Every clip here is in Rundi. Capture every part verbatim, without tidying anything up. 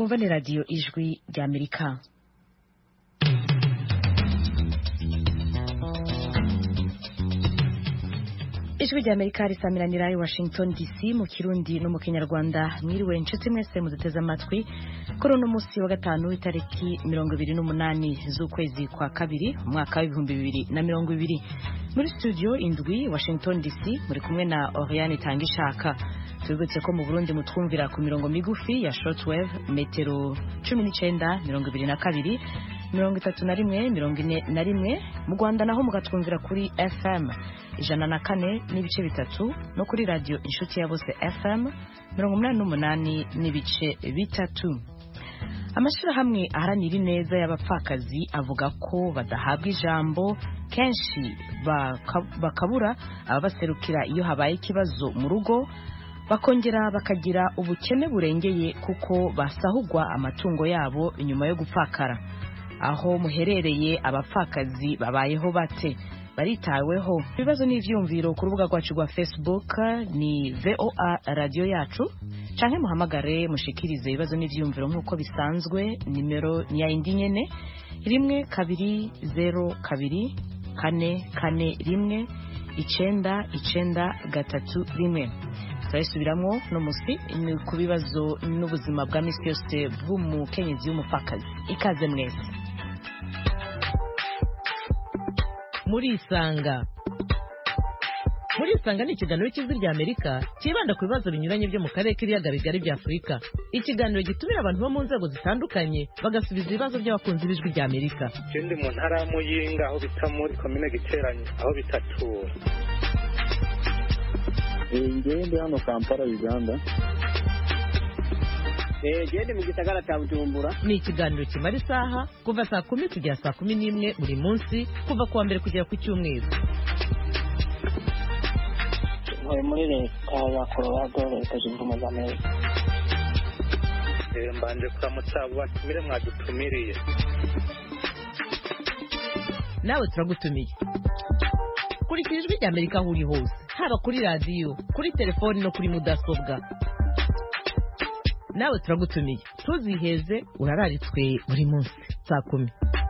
mwumva ni radiyo ijwi ry'Amerika. Ijwi ry'Amerika risamiranira i Washington D C mu Kirundi no mu Kinyarwanda. Mwiriwe inshuti mwese muduteze amatwi kuri uno munsi wa gatanu itariki mirongo ibiri n'umunani z'ukwezi kwa kabiri umwaka w'ibihumbi bibiri na mirongo ibiri. Muri studio indwi Washington D C muri kumwe na Oriane Tangishaka. Tubibutse ko mu Burundi mutwumvira ku mirongo migufi ya shortwave metero cumi n'icenda mirongo ibiri na kabiri mirongo itatu na rimwe mirongo ine na rimwe. Mu Rwanda naho mugatwumvira kuri F M ijana na kane n'ibice bitatu no kuri radio inshuti ya bose F M mirongo umunani n'umunani n'ibice bitatu. Amashirahamwe aharanira ineza y'abapfakazi avuga ko badahabwa ijambo kenshi bakabura ababaserukira iyo habaye ikibazo mu rugo, bakongera bakagira ubukene burengeye kuko basahugwa amatungo yabo inyuma yo gupfakara. Aho muherereye abapfakazi babayeho bate? Baritaweho? Ibibazo n'ivyumviro ku rubuga rwacu rwa Facebook ni V O A radio yacu, canke muhamagare mushikirize ibibazo n'ivyumviro nk'uko bisanzwe. Nimero ni ya indi nyene rimwe kabiri zero kabiri kane kane rimwe icenda icenda gatatu rimwe. Turasubiramwo no musi ku bibazo n'ubuzima bwa misi yose bw'umukenyezi w'umupfakazi. Ikaze mwese. Muri Isanga. Muri Isanga ni ikiganiro cy'Ijwi ry'Amerika kibanda ku bibazo binyuranye byo mu karere k'ibiyaga bigari bya Afurika. Ikiganiro gitumira abantu bo mu nzego zitandukanye bagasubiza ibibazo by'abakunzi b'Ijwi ry'Amerika. Ikindi mu ntara ya Muyinga aho bita muri komine Giteranye aho bitatura. Ngende hano Kampala Uganda. Eh gende mu gisagara cya Bujumbura. Ni ikiganiro kimara isaha kuva saa kumi kugera saa kumi n'imwe buri munsi kuva kuwa mbere kugera ku cyumweru. Muri muri leta ya Colorado leta zunze ubumwe za Amerika. Eh mbanje kuramutsa batumire mwadutumiriye. Nawe turagutumiye. Kurikira Ijwi ry'Amerika aho uri hose, haba kuri radio, kuri telefoni no kuri mudasobwa. Nawe turagutumiye. Tuziheze urararitswe buri munsi saa kumi.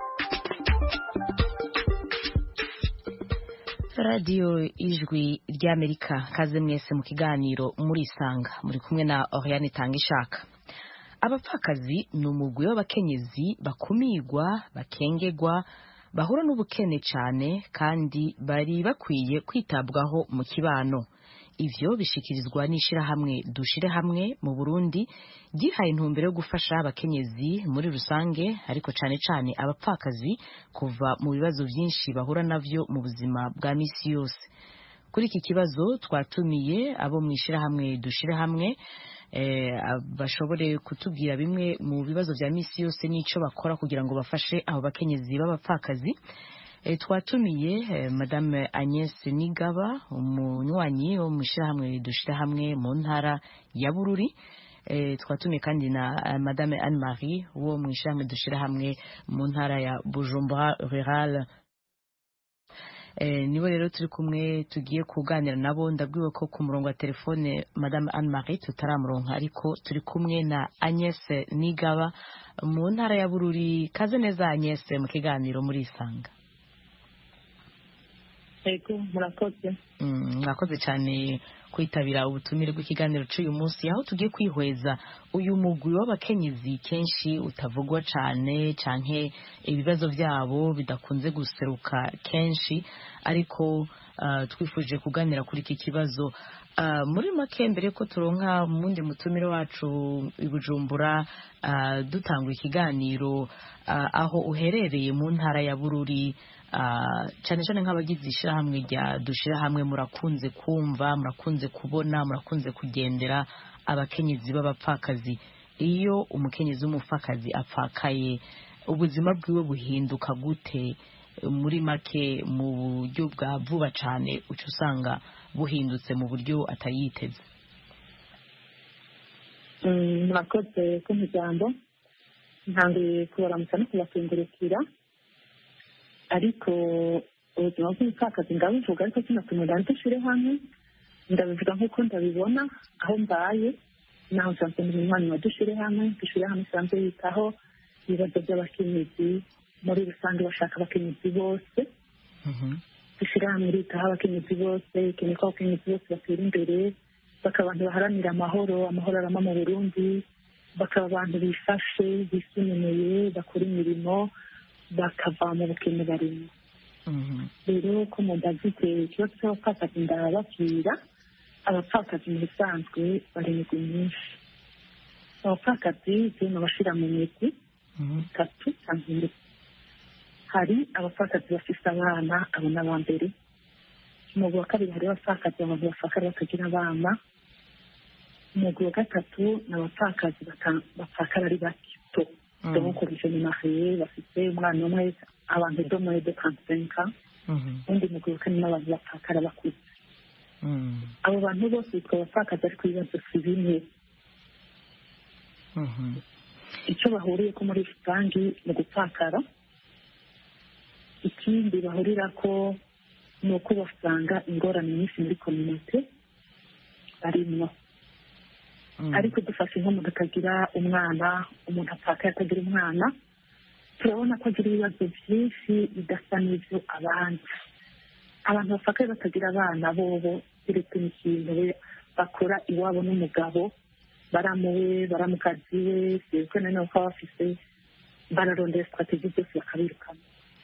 Radio Ijwi ry'Amerika, kaze mwese mu kiganiro muri Isanga. Muri kumwe na Oriane Tangishaka. Abapfakazi ni umugwi w'abakenyezi bakumigwa, bakengegwa, bahura n'ubukene cyane kandi bari bakwiye kwitabwaho mu kibano. Ivyo bishikirizwa n'ishirahamwe Dushire Hamwe mu Burundi gihaye intumbero yo gufasha abakenyezi muri rusange, ariko cyane cyane abapfakazi kuva mu bibazo byinshi bahura navyo mu buzima bwa misi yose. Kuri iki kibazo twatumiye abo mu ishirahamwe Dushire Hamwe eh, bashobore kutubwira bimwe mu bibazo bya misi yose n'ico bakora kugira ngo bafashe abo bakenyezi b'abapfakazi. E, twatumiye eh, Madame Agnès Nigaba, umunywanyi wo mu ishirahamwe Dushire Hamwe mu ntara ya Bururi. E, twatumiye kandi na uh, Madame Anne Marie wo mu ishirahamwe Dushire Hamwe mu ntara ya Bujumbura Rural. E, nibo rero turi kumwe tugiye kuganira nabo. Ndabwiwe ko ku murongo wa telefone Madame Anne Marie tutaramuronka, ariko turi kumwe na Agnès Nigaba mu ntara ya Bururi. Kaze neza Agnès mu kiganiro muri Isanga. Ego murakoze. Mm, murakoze cyane kwitabira ubutumire bw'ikiganiro cy'uyu munsi, aho tugiye kwihweza uyu mugwi w'abakenyezi kenshi utavugwa cyane canke ibibazo byabo bidakunze guseruka kenshi, ariko uh, twifuje kuganira kuri iki kibazo. Uh, muri make mbere ko turonka mundi mutumire wacu i Bujumbura, uh, dutangwa ikiganiro uh, aho uherereye mu ntara ya Bururi. Uh, cyane cyane nk'abagize ishirahamwe rya Dushire Hamwe murakunze kumva, murakunze kubona, murakunze kugendera abakenyezi b'abapfakazi. Iyo umukenyezi w'umupfakazi apfakaye ubuzima bwiwe buhinduka gute? Muri make mu buryo bwa vuba cyane uca usanga buhindutse mu buryo atayiteze. Murakoze ku ijambo. Ntangiye kubaramutsa no kubakengurukira, ariko ubuzima bw'umupfakazi ndabuvuga ariko sinatumira Dushire Hamwe, ndabivuga nk'uko ndabibona aho mbaye. naho nsanzwe ndi umunywanyi wa dushire hamwe dushire hamwe isanzwe yitaho ibibazo by'abakenyezi muri rusange bashaka abakenyezi bose dushire hamwe iritaho abakenyezi bose ikeneye ko abakenyezi bose batera imbere bakaba abantu baharanira amahoro amahoro arama mu Burundi bakaba abantu bifashe bisununuye bakora imirimo bakava mu bukene barimo rero ko mu ndazite ikibazo cy'abapfakazi ndababwira abapfakazi mu bisanzwe bari imigwi myinshi abapfakazi zino bashira mu migwi itatu cyangwa ine hari abapfakazi bafise abana abo n'aba mbere umugwi wa kabiri hari abapfakazi abantu bafakara batagira abana umugwi wa gatatu ni abapfakazi bapfakara ari bato bamukoresha mu mahiye bafite umwana umwe abantu domwe de kansenka undi mugwi wa kane n'abantu bapfakara bakuze abo bantu bose bitwa abapfakazi ariko ibibazo si bimwe icyo bahuriye ko muri rusange mu gupfakara ikindi bahurira ko ni uko basanga ingorane nyinshi muri kominote barimwo ariko dufashe nk'umuntu akagira umwana umuntu apfakaye atagira umwana turabona ko agira ibibazo byinshi bidasa n'ibyo abandi abantu bapfakaye batagira abana bobo keretse n'ikintu bakora iwabo n'umugabo baramuwe baramukazi we sibwo none uko bafise bararondera strategie zose bakabirukana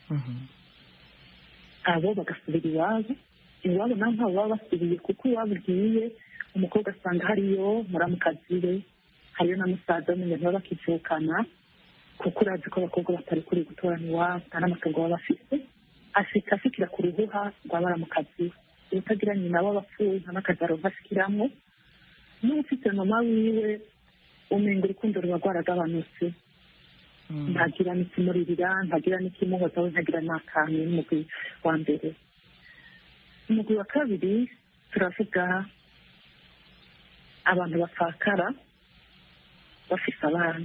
abo bagasubira iwabo iwabo naho ntabwo baba basubiye kuko iwabo ugiye umukobwa asanga hariyo muramukazi we hariyo na musaza w'umuntu baba bakicukana kuko urazi ko abakobwa batari kuri gutorana iwabo nta n'amatungo baba bafite ashika ashikira ku ruhuha rwa baramukazi we utagira nyina w'abapfuye nta n'akazi aronka ashikiramwo n'ufite mama wiwe umenga urukundo ruba rwaragabanutse ntagira n'ikimuririra ntagira n'ikimuhoza we ntagira n'akantu n'umugwi wa mbere umugwi wa kabiri turavuga abantu bapfakara bafise abana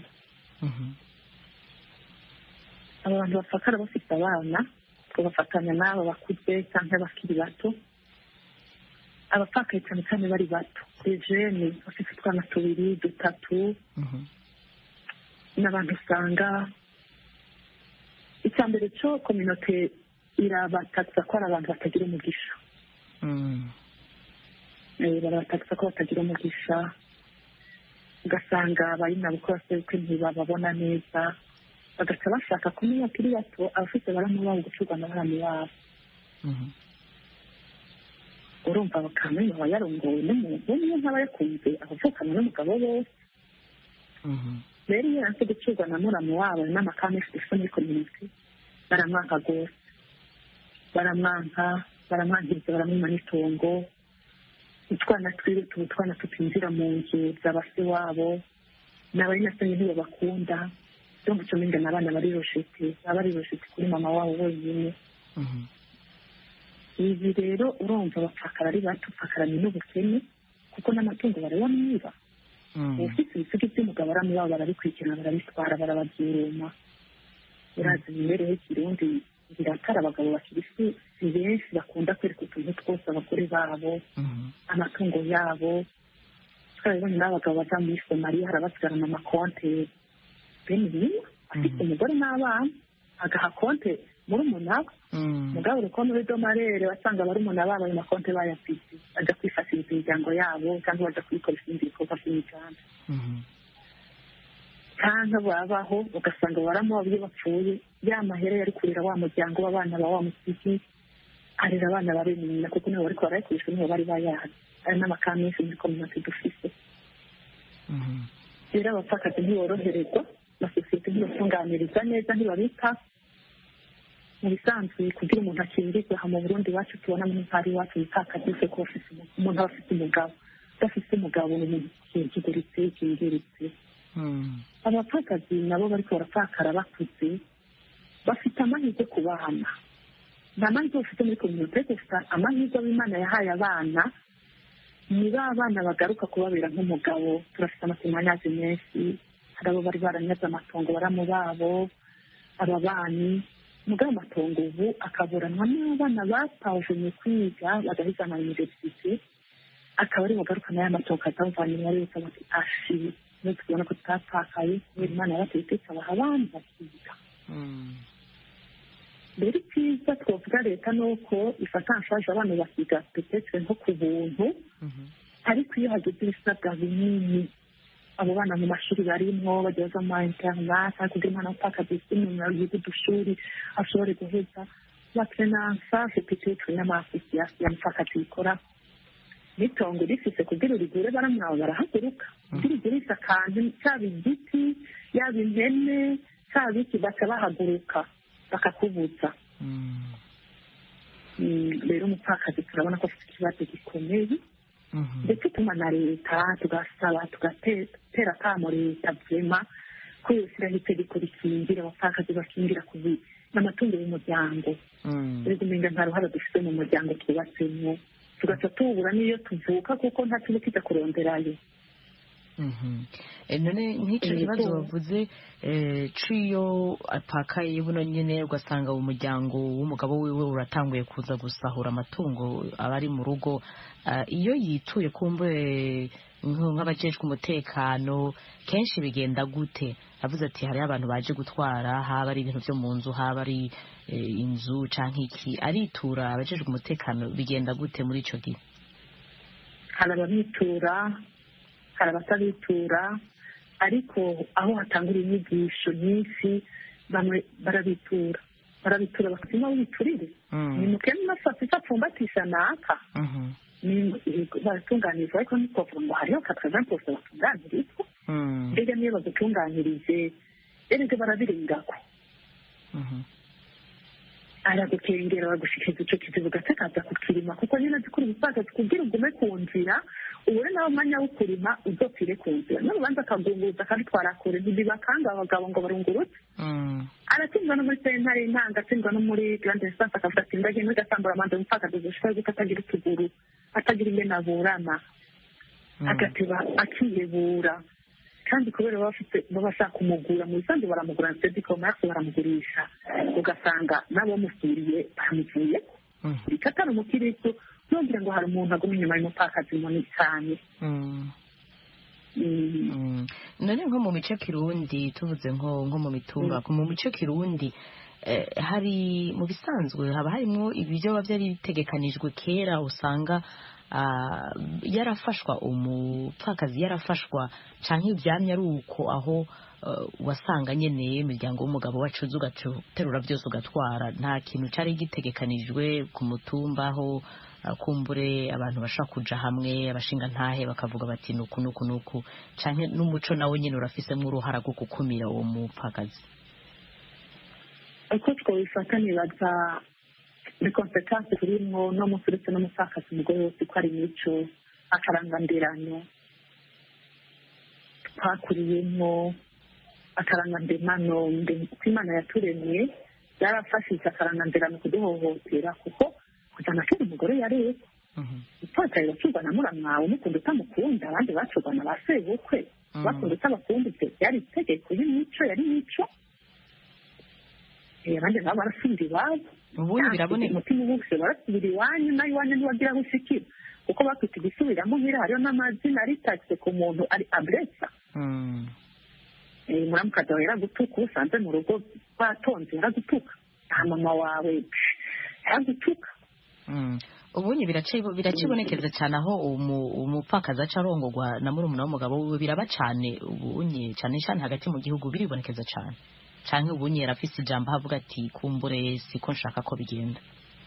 aba bantu bapfakara bafise abana tubafatanya n'aba bakuze cyangwa bakiri bato abapfakaye cyane cyane bari bato ejeni bafite utwana tubiri dutatu n'abantu usanga icya mbere cyo kominote irabatakisa ko ari abantu batagira umugisha barabatakisa ko batagira umugisha ugasanga abayinabo ko basebwe ntibababona neza bagaca bashaka kumenya kuri bato abafite baramubabo gucurwa na bana babo urumva bakamenya aba yarongowe n'umuntu umwe nk'aba yakunze abavukana n'umugabo bose rero iyo yanse gucurwa na muramu wabo n'amakame ifite muri kominote baramwanka rwose baramwanka baramwankiriza baramwima n'itongo utwana twiwe tuba utwana tutinjira mu nzu za base wabo n'abari nasanye ntibabakunda byo guca umenga n'abana bari roshete baba bari roshete kuri mama wabo wenyine ibi rero urumva bapfakara ari bato upfakaranye n'ubukene kuko n'amatungo barayamwiba ufite ibisigo by'umugabo aramubaba barabikurikirana barabitwara barababyuruma urazi imibereho y'ikirundi biratara abagabo bakiri si benshi bakunda kwereka utuntu twose abagore babo amatungo yabo twabibonye n'abagabo baza muri somaliya harabasigarana amakonte bene bimwe afite umugore n'abana agaha konte muri umunara mugabo urukondo rw'amarere wasanga bari umunara babo ayo makonte bayafite bajya kwifashiriza imiryango yabo cyangwa bajya kuyikoresha ibindi bikorwa by'imiganda cyangwa babaho ugasanga baramuha iyo bapfuye ya mahera yari kurera wa muryango w'abana ba wa musiki arera abana ba bene nyina kuko nibo bariko barayikoresha nibo bari bayazi ari n'amakara menshi muri kominote dufise rero abapfakazi ntiboroherezwa amasosiyete ntibatunganiriza neza ntibabita mu bisanzwe kugira umuntu akingirwe aha mu Burundi iwacu tubona mu ntara iwacu umupfakazi wese ko umuntu aba afite umugabo udafite umugabo ni umuntu kingiritse kingiritse abapfakazi nabo bariko barapfakara bakuze bafite amahirwe ku bana nta mahirwe bafite muri kominote gusa amahirwe ab'Imana yahaye abana ni ba bana bagaruka kubabera nk'umugabo turafite amatemanyazi menshi hari abo bari baranyaze amatongo baramu babo ababanyi mugabo amatongo ubu akaburanwa n'abana batawujumye kwiga bagahizana universite akaba ari bugarukana ya matoka atavanye muri leta bati ashi no tubona ko tutapfakaye n'Imana yaratetse abaha abandi bakiga rero icyiza twavuga leta ni uko ifata anshaje abantu bakiga petetre nko ku buntu ariko iyo hageze ibisabwa binini abo bana mu mashuri barimo bageza mu interinete kugira umwana utakaza isimenya yiga udushuri ashobore guheza bakenansa petetre n'amasosiyasiyo y'amufakazi bikora n'itongo rifise kugira urigure baramwawe barahaguruka kugira urigure akantu cyaba igiti yaba impene cyaba iki baca bahaguruka bakakubuza rero umupfakazi turabona ko afite ikibazo gikomeye ndetse tuma na leta tugasaba tugatera akamo leta vyema ko yoshyiraho itegeko rikingira abapfakazi bakingira kubi n'amatungo y'umuryango rero umenga nta ruhara dufite mu muryango twubatsemo tugaca tubura n'iyo tuvuka kuko nta kintu kijya kuronderayo none nk'icyo kibazo bavuze ciyo apakaye buno nyine ugasanga umuryango w'umugabo wiwe uratanguye kuza gusahura amatungo abari mu rugo iyo yituye kumbe nk'abajejwe umutekano kenshi bigenda gute avuze ati hari abantu baje gutwara haba ari ibintu byo mu nzu haba ari inzu canke iki aritura abajejwe umutekano bigenda gute muri ico gihe hari ababitura hari abatabitura ariko aho hatangura inyigisho nyinshi bamwe barabitura barabitura bakasima witurire ni mukene masasi apfumbatisha naka baratunganiriza ariko ntitwavuga ngo hariho katagana pose batunganirizwa mbega niyo bagutunganyirije erega barabirengako aragukengera bagushikiza ico kizibu gatakaza kukirima kuko nyine zikuri ubupfakazi kugira ugume ku nzira ubure nawe umwanya wo kurima uzopfire ku nzira n'urubanza akagunguza akabitwara kure ntibibakanga abagabo ngo barungurutse aratsindwa no muri sentare intanga atsindwa no muri grande instance akavuga ati ndagiye muri gasambura amanza umupfakazi gushika yuko atagira utuguru atagira ingene aburana agateba akiyebura kandi kubera baba bafite baba bashaka kumugura mu bisanzwe baramugura ndetse commerce baramugurisha ugasanga nabo musuriye bamuvuye ikatari umukiristo nongera ngo hari umuntu aguma inyuma y'umupfakazi munini cyane none nko mu mico kirundi tuvuze nko nko mu mitumba mu mico kirundi hari mu bisanzwe haba harimo ibyo byari bitegekanijwe kera usanga yarafashwa umupfakazi yarafashwa canke ivyamye ari uko aho wasanga nyene imiryango w'umugabo wacu ugaterura byose ugatwara nta kintu cari gitegekanijwe ku mutumba aho kumbure abantu bashaka kuja hamwe abashinga ntahe bakavuga bati nuku nuku nuku canke n'umuco nawe nyene urafisemo uruhara rwo gukumira uwo mupfakazi uko twabifata nibaza ni konsekansi turimo no musuretse n'umupfakazi umugore wose ko ari imico akarangandirano twakuriyemo akarangandirano uko Imana yaturemye yarafashije akarangandirano kuduhohotera kuko kujana kera umugore yareze upfakaye bacurwa na muramwawe umukunda utamukunda abandi bacurwa na ba sebukwe bakunda utabakumbitse yari itegeko y'imico yari imico abandi nabo barasubira iwabo ubundi biraboneka umutima wose barasubira iwanyu nayo iwanyu ntiwagira aho ushikira kuko bafite igisubiramo nk'iri hariho n'amazina aritatse ku muntu ari abresa muramukazi wawe yaragutuka usanze mu rugo batonze yaragutuka nta mama wawe yaragutuka ubundi biracibonekeza cyane aho umupfakazi aca arongorwa na murumuna w'umugabo wiwe biraba cyane ubunye cyane cyane hagati mu gihugu biribonekeza cyane canke ubunye yarafise ijambo havuga ati kumbure siko nshaka ko bigenda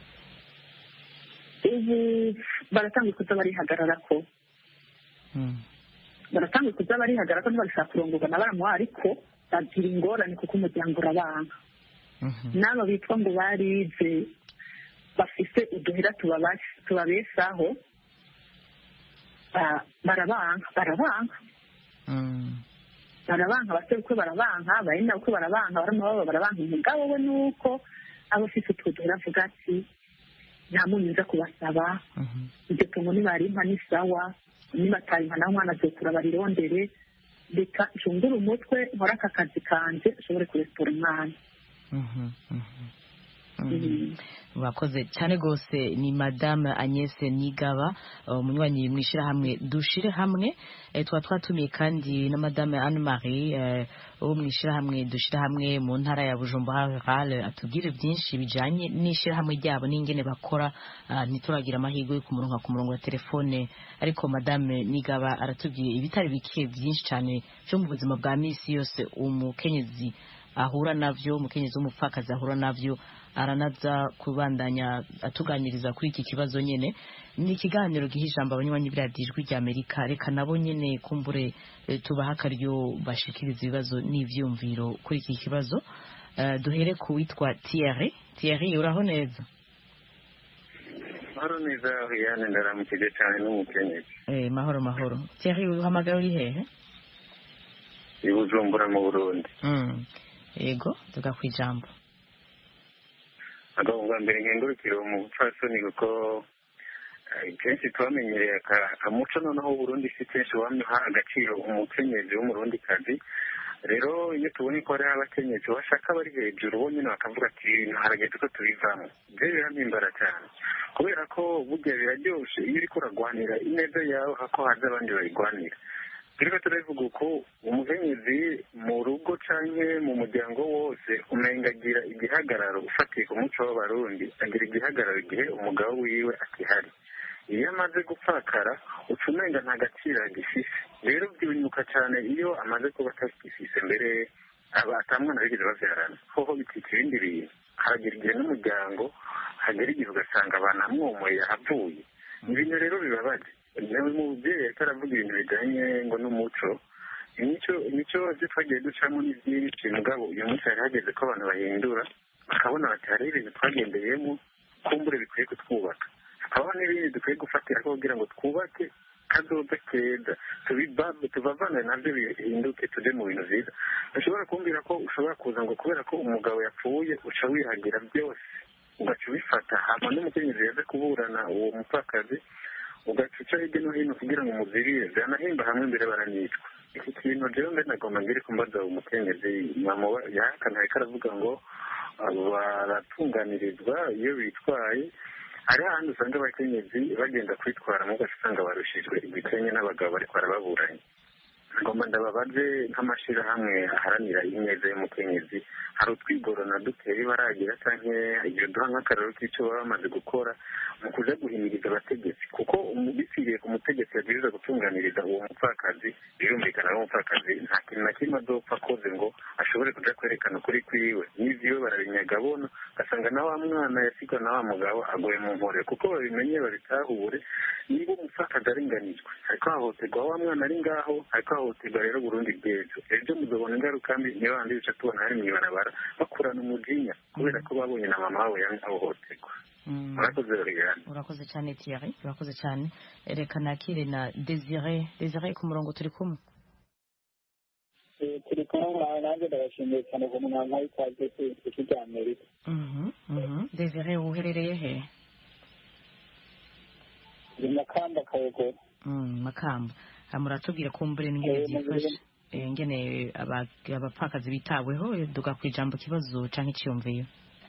ubu baratangiye kuza barihagararako baratangiye kuza barihagarara ko ntibashaka kurongorwa na baramuha ariko bagira ingorane kuko umuryango urabanga n'abo bitwa ngo barize bafise uduhera tubabesaho barabanga barabanga barabanka abasebukwe barabanka abarina uko barabanka baramubaba barabanka umugabo we nuko aba afite utwo duhera avuga ati nta muntu uza kubasaba iryo tungo nibarimpa ni sawa nibatayimpa nawe umwana azokura barirondere reka nshungure umutwe nkore aka kazi kanje ashobore kuresitora umwana murakoze cyane rwose. Ni madame Agnès Nigaba, umunywanyi mu ishyirahamwe dushire hamwe. Tuba twatumiye kandi na madame Anne Marie wo mu ishyirahamwe dushire hamwe mu ntara ya Bujumbura Rural, atubwire byinshi bijanye n'ishyirahamwe ryabo n'ingene bakora. Ntituragira amahirwe yo kumuronka ku murongo wa telefone, ariko madame Nigaba aratubwiye ibitari bike byinshi cyane byo mu buzima bwa misi yose umukenyezi ahura navyo, umukenyezi w'umupfakazi ahura navyo. Aranaza kubandanya atuganiriza kuri iki kibazo nyene. Ni ikiganiro giha ijambo abanywanyi b'Ijwi rya Amerika. Reka nabo nyene kumbure tubaha akaryo bashikiriza ibibazo n'ivyumviro kuri iki kibazo. Uh, duhere ku witwa Thierry. Thierry, uraho neza? Mahoro neza Riane, ndaramukije cyane n'umukenyezi. Eh, mahoro mahoro. Thierry, uhamagara uri hehe? I Bujumbura mu Burundi. Mm. Yego, tuga kwijambo. Agomba mbere nkengurukire mu bupfasoni kuko kenshi twamenyereye akamuco noneho Burundi si kenshi wamuha agaciro umukenyezi w'umurundi kazi. Rero iyo tubonye ko hari abakenyezi bashaka bari hejuru bo nyine bakavuga ati harageze ko tubivamo, ibyo birampimbara cyane kubera ko burya biraryoshe iyo uriko uragwanira ineza yawe hako haza abandi bayigwanira. Turiko turavuga uko umukenyezi mu rugo canke mu muryango wose umengagira igihagararo ufatiye ku muco w'abarundi, agira igihagararo igihe umugabo wiwe atihari. Iyo amaze gupfakara uca umenga nta gaciro agifise. Rero byunyuka cyane iyo amaze kuba atagifise, mbere aba atamwana bigeze bavyarana hoho bitika ibindi bintu. Haragira igihe n'umuryango hagera igihe ugasanga banamwomoye yahavuye. Ibintu rero bibabaje. Nawe mubyeyi ariko aravuga ibintu bijyanye ngo n'umuco, imico imico byo twagiye ducamo ni byinshi, mugabo uyu munsi hari hageze ko abantu bahindura bakabona bati hari ibintu twagendeyemo kumbure bikwiye kutwubaka, hakabaho n'ibindi dukwiye gufatira ko kugira ngo twubake kazoza keza, tubavane nabyo bihinduke tujye mu bintu byiza. Ushobora kumbwira ko ushobora kuza ngo kubera ko umugabo yapfuye uca wihagira byose ugaca ubifata, hama n'umukenyezi yaje kuburana uwo mupfakazi ugacuca hirya no hino kugira ngo umuzirire, byanahimba hamwe mbere baranicwa. Iki kintu rero mbe nagomba ngire kumbaza umukenyezi yahakana ariko aravuga ngo baratunganirizwa iyo bitwaye. Hari ahandi usanga abakenyezi bagenda kwitwara mu gace usanga barushijwe ibikenye n'abagabo bariko barababuranye. Ngomba ndababaze nk'amashirahamwe aharanira ineza y'umukenyezi, hari utwigorana duteye baragira canke iyo duha nk'akararo k'ico baba bamaze gukora mu kuja guhimiriza abategetsi, kuko bipfiriye ku mutegetsi yagiriza gutunganiriza uwo mupfakazi. Birumvikana uwo mupfakazi nta kintu na kimwe azopfa akoze ngo ashobore kuja kwerekana ukuri kwiwe, n'ivyiwe barabinyaga bona ugasanga na wa mwana yasigwa na wa mugabo agoye mu nkore, kuko babimenye babitahure. Niba umupfakazi arenganijwe ariko hahoterwa wa mwana ari ngaho, ariko hahoterwa rero Burundi bw'ejo, ejo muzobona ingaruka mbi. niyo bandi bica tubona hari mw'ibarabara bakurana umujinya kubera ko babonye na mama wabo yahohoterwa. Urakoze Liliane. Urakoze cyane Thierry, urakoze cyane. Reka nakire na Desire. Desire ku murongo turi kumwe. turi kumwe nanjye ndabashimiye cyane ku mwana w'ikaze ku cya Amerika. Mhm mhm. Desire uherereye he? Ni Makamba Kayogoro. Mm, Makamba. Amuratubwira kumbure n'ingene byifashe. Ngene abapfakazi bitaweho duga kwijambo kibazo canke cyumviye.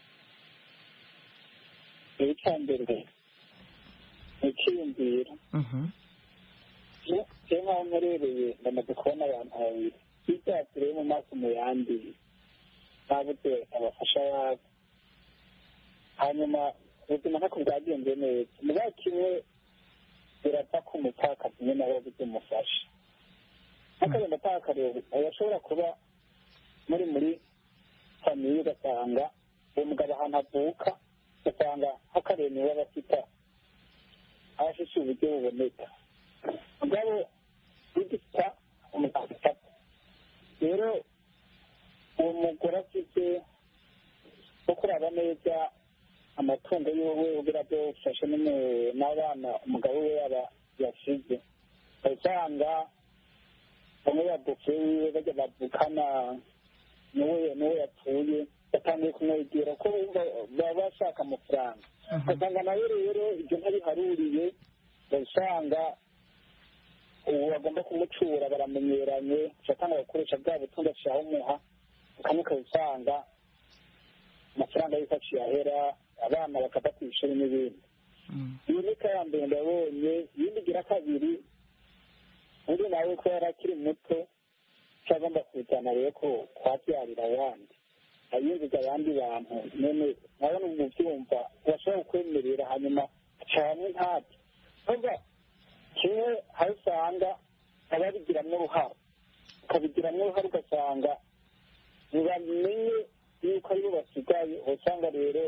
Icyambere icyumvira. Mhm. Je je nkamurereye ndamaze kubona abantu babiri. Icyatire mu maso mu yandi. Babute abafasha yabo. Hanyuma ubuzima ntako bwagenze neza. Muga kimwe birapfa ku mupfakazi nyine nawe bizumufasha. Akagenda atakareba ayashobora kuba muri muri famiye ugasanga uwo mugabo ahantu avuka ugasanga hakareba w'abafite abafite uburyo buboneka mugabo bigita umugabo afata. Rero uwo mugore afite wo kuraba neza amatungo yiwe ugira byo ufashe n'abana umugabo we yaba yashize, usanga bamwe baduke wiwe bajya bavukana n'uwo n'uwo yapfuye batangiye kumwegera ko baba bashaka amafaranga. ugasanga nawe rero ibyo ntabiharuriye usanga ubu bagomba kumucura baramenyeranye, ugatanga gukoresha bwa butunzi ashaka umuha ukamuka usanga amafaranga y'ifashe yahera abana bakava ku ishuri n'ibindi iyo ni ya mbere ndabonye iyindi igira kabiri undi nawe ko yari akiri muto cyagomba kujyana rero ko kwabyarira abandi ayinjiza abandi bantu none nabona mu byumva washobora kukwemerera hanyuma cyane ntabyo kuvuga kimwe aho usanga ababigiramo uruhare ukabigiramo uruhare ugasanga ntibamenye yuko aribo basigaye usanga rero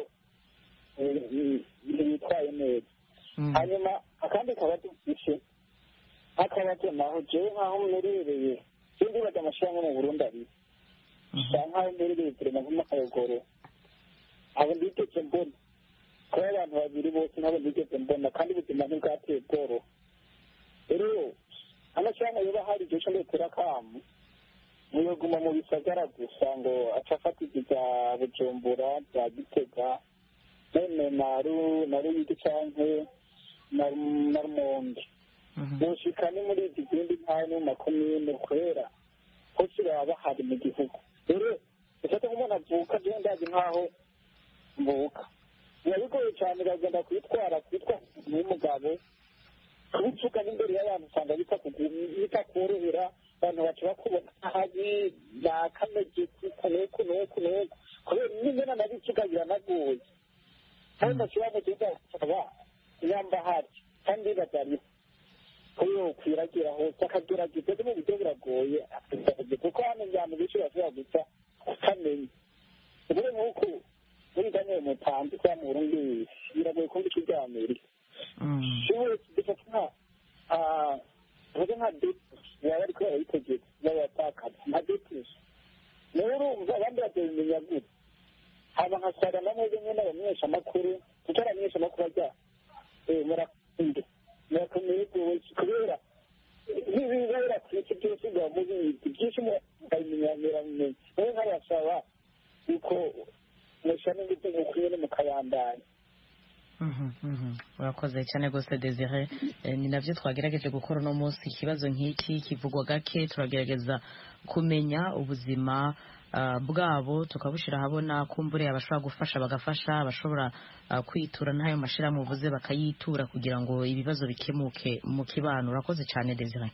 bitwaye neza hanyuma akandi kabazo dufite nk'akabazo naho jewe nk'aho mmerereye sindi baga amashyirahamwe mu burundi abiri usa nk'aho mmerereye turema nk'amakayogoro abo ndigeze mbona kuba abantu babiri bose nabo ndigeze mbona kandi ubuzima ntibwateye bworoha rero amashyirahamwe yoba hari igihe cyo ndetera akamu ntiyoguma mu bisagara gusa ngo aca afata ibya bujumbura bya gitega none na ruyigi canke na rumonge boshika ni muri izi zindi ntara no mu makomine kubera hose baba bahari mu gihugu rero ufata nk'umuntu avuka jewe ndazi nk'aho mvuka biba bigoye cyane bagenda kwitwara kwitwa n'umugabo kubivuga n'imbere y'abantu usanga bitakorohera abantu baca bakubona habi bakamege kuko nuko nuko nuko kubera n'ingana na bikiga biranagoye kandi ndashobora kugenda kusaba yamba hati kandi batari kuyo kwiragira hose akagerageza mu buryo buragoye kuko hano njyana benshi bashobora gusa utamenya ubwo nuko muri daniel mutanzi kwa mu Burundi biragoye kumva icyo bya Amerika siwe dufata nka ah uvuga nka date yaba ariko yaritegetse y'abatakaza nka date rero urumva abandi batemenya gute haba nka sara na mwebwe nyine abamenyesha amakuru tutaramenyesha amakuru ajya eh murakunde murakomeye kubera n'ibibera kwiki byose bwa mubi byinshi mu bayimenyeranye rero nk'abasaba uko mushane ndetse n'ukuyene mu kayandanye urakoze cyane rwose Desire ni nabyo twagerageje gukora uno munsi ikibazo nk'iki kivugwa gake turagerageza kumenya ubuzima bwabo tukabushyira ahabona kumbure abashobora gufasha bagafasha abashobora kwitura n'ayo mashyirahamwe uvuze bakayitura kugira ngo ibibazo bikemuke mu kibano urakoze cyane Desire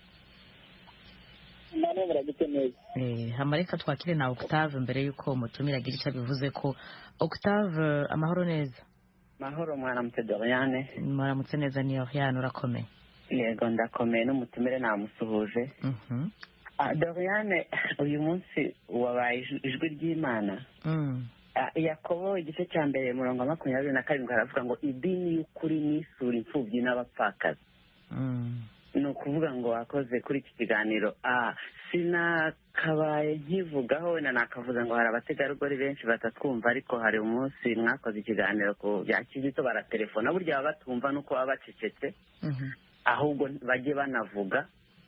hamareka twakire na Octave mbere y'uko mutumira agira icyo bivuze ko Octave amahoro neza mahoro mwaramutse Doriane mwaramutse neza ni Oriane urakomeye yego ndakomeye n'umutumire namusuhuje Doriane uyu munsi wabaye ijwi ry'Imana Yakobo igice cya mbere murongo makumyabiri na karindwi haravuga ngo idini y'ukuri n'isura imfubyi n'abapfakazi ni ukuvuga ngo wakoze kuri iki kiganiro sinakabaye nkivugaho wenda nakavuze ngo hari abategarugori benshi batatwumva ariko hari umunsi mwakoze ikiganiro ku bya kizito baratelefona burya baba batumva nuko baba bacecetse ahubwo bajye banavuga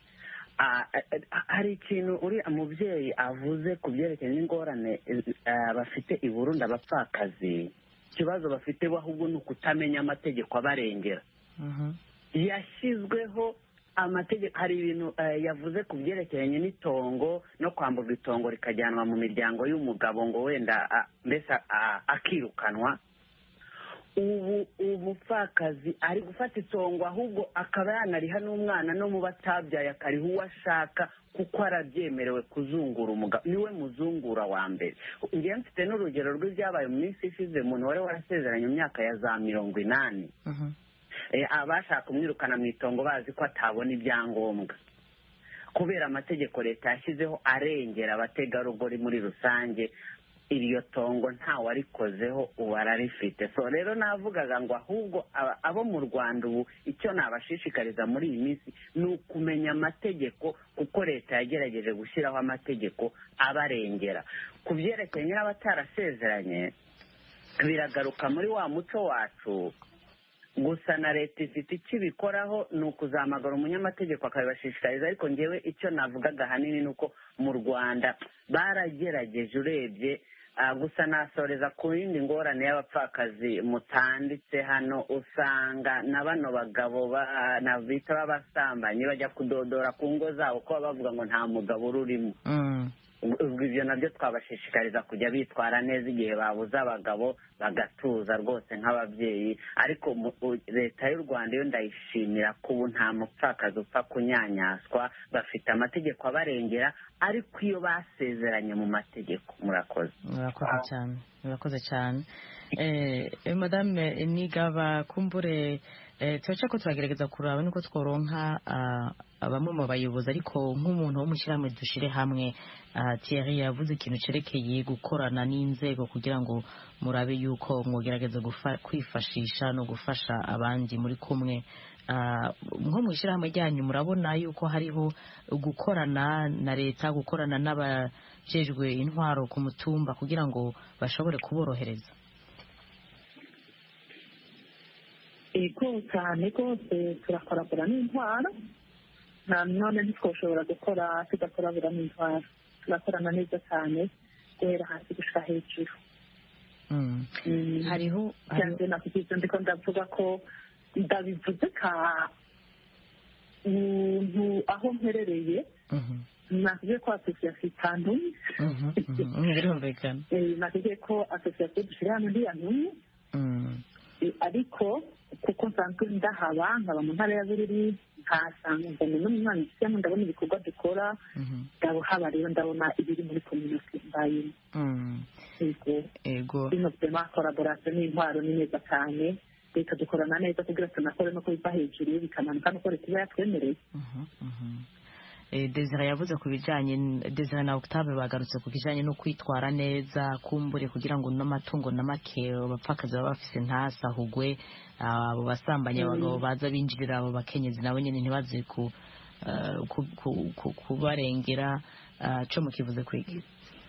hari ikintu uri umubyeyi avuze ku byerekeye n'ingorane bafite i Burundi abapfakazi ikibazo bafite bo ahubwo ni ukutamenya amategeko abarengera yashyizweho amategeko hari ibintu yavuze ku byerekeranye n'itongo no kwamburwa itongo rikajyanwa mu miryango y'umugabo ngo wenda mbese akirukanwa ubu umupfakazi ari gufata itongo ahubwo akaba yanariha n'umwana no mu batabyaye akariha uwo ashaka kuko arabyemerewe kuzungura umugabo niwe muzungura wa mbere ngewe mfite n'urugero rw'ibyabaye mu minsi ishize umuntu wari warasezeranye mu myaka ya za mirongo inani abashaka kumwirukana mu itongo bazi ko atabona ibyangombwa kubera amategeko leta yashyizeho arengera abategarugori muri rusange iryo tongo ntawarikozeho ubu ararifite so rero navugaga ngo ahubwo abo mu Rwanda ubu icyo nabashishikariza muri iyi minsi ni ukumenya amategeko kuko leta yagerageje gushyiraho amategeko abarengera ku byerekeye n'abatarasezeranye biragaruka muri wa muco wacu gusa na leta ifite icyo ibikoraho ni ukuzamagara umunyamategeko akabibashishikariza ariko ngewe icyo navugaga ahanini ni uko mu Rwanda baragerageje urebye gusa nasoreza ku yindi ngorane y'abapfakazi mutanditse hano usanga na bano bagabo bita b'abasambanyi bajya kudodora ku ngo zabo ko bavuga ngo nta mugabo ururimo ubwo ibyo nabyo twabashishikariza kujya bitwara neza igihe babuze abagabo bagatuza rwose nk'ababyeyi. ariko leta y'u Rwanda yo ndayishimira ko ubu nta mupfakazi upfa kunyanyaswa, bafite amategeko abarengera, ariko iyo basezeranye mu mategeko. murakoze murakoze cyane murakoze cyane madame Nigaba. kumbure turaca ko turagerageza kuraba niko tworonka bamwe mu bayobozi, ariko nk'umuntu wo mu shyirahamwe dushire hamwe, Thierry yavuze ikintu cerekeye gukorana n'inzego kugira ngo murabe yuko mwogerageza kwifashisha no gufasha abandi muri kumwe. nko mu ishyirahamwe ryanyu murabona yuko hariho gukorana na leta, gukorana n'abajejwe intwaro ku mutumba kugira ngo bashobore kuborohereza? ego cyane rwose turakorabura n'intwaro, none ntitwoshobora gukora tudakorabura n'intwaro. turakorana neza cyane guhera hasi gushika hejuru. hariho cyane nakugize ndiko ndavuga ko ndabivuze ka umuntu aho mperereye nakugiye ko asosiyasiyo itantumye, birumvikana. nakugiye ko asosiyasiyo dushira hamwe ntiyantumye, ariko kuko nsanzwe ndahaba nkaba mu ntara ya Bururi, nkahasanga n'umwana ufitemo ndabona ibikorwa dukora, ndabuhaba rero ndabona ibiri muri kominote mbayemo. ego bino byema collaboration n'intwaro ni neza cyane, leta dukorana neza kugira tunakore no kubiva hejuru bikamanuka nuko leta iba yatwemereye. Desire yavuze ku bijyanye, Desire na Octave bagarutse ku bijyanye no kwitwara neza, kumbure kugira ngo n'amatungo na make abapfakazi baba bafise ntasahugwe, abo basambanya abagabo baza binjirira abo bakenyezi nabo nyine ntibaze kubarengera. cyo mukivuze kwiki?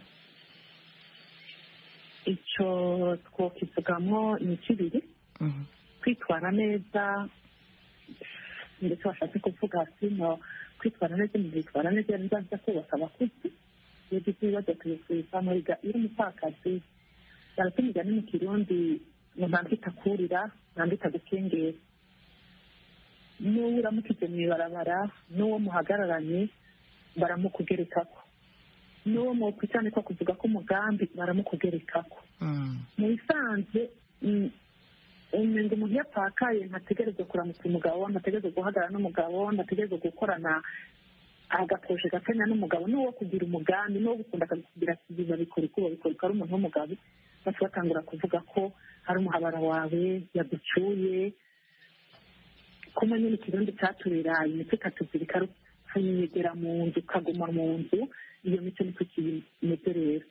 icyo twokivugamo ni kibiri, kwitwara neza ndetse washatse kuvuga sino kwitwara neza mu kwitwara neza bizaza kubaka abakuzi iyo giti bibaza kuyisubiza muri ga iri mupfakazi baratumiga ni mu Kirundi ngo ntambita kurira ntambita gukengera. n'uwo uramukije mu ibarabara n'uwo muhagararanye baramukugerekako, n'uwo mu kwitane ko kuvuga ko umugambi baramukugerekako. mu bisanzwe umuntu umuntu yapfakaye ntategerezwa kuramutsa umugabo, ntategerezwa guhagarara n'umugabo, ntategerezwa gukorana agaposhe gakanya n'umugabo, n'uwo kugira umugambi, n'uwo gukunda akagira kibiba bikora uko babikora ari umuntu w'umugabo, bose batangura kuvuga ko hari umuhabara wawe yagucyuye. kuma nyine ikirundi cyaturera imitwe ikatuzirika ukayegera mu nzu ukaguma mu nzu, iyo mico niko kimeze rero.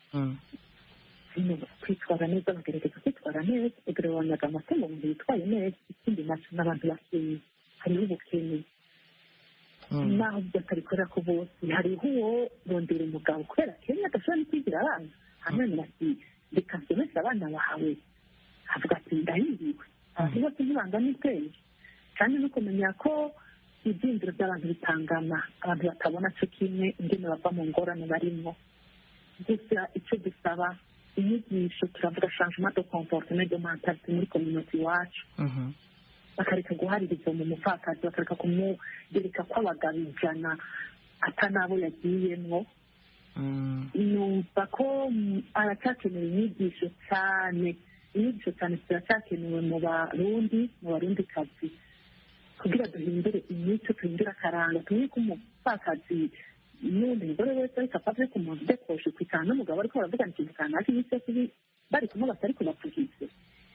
kwitwara neza bagerageza kwitwara neza, ugabanyaga amatungo mu gihe yitwaye neza. ikindi nacyo n'abantu bakeye, hariho ubukene naho batabikorera ko bose, hariho uwo rondera umugabo kubera kenya adashobora no kwigira abana, hanyuma ati reka nsomeshe abana bawe, avuga ati ndahiriwe. abantu bose ntibangana ubwenge, kandi no kumenya ko ibyiyumviro by'abantu bitangana, abantu batabona cyo kimwe ingene bava mu ngorane barimo. gusa icyo dusaba inyigisho, turavuga changement de comportement de mentalité muri community iwacu, bakareka guhaririza mu mupfakazi, bakareka kumugereka ko abagabo ijana atanabo yagiyemwo. numva ko aracyakenewe inyigisho cyane, inyigisho cyane ziracyakenewe mu barundi mu barundi kazi, kugira duhindure imico, duhindure akaranga, tumenye ko umupfakazi n'undi mugore wese ariko apfa ku muntu udekoshe kwitana n'umugabo ariko baravugana ikintu kanaka iminsi yose bari kumwe batari kubavugize.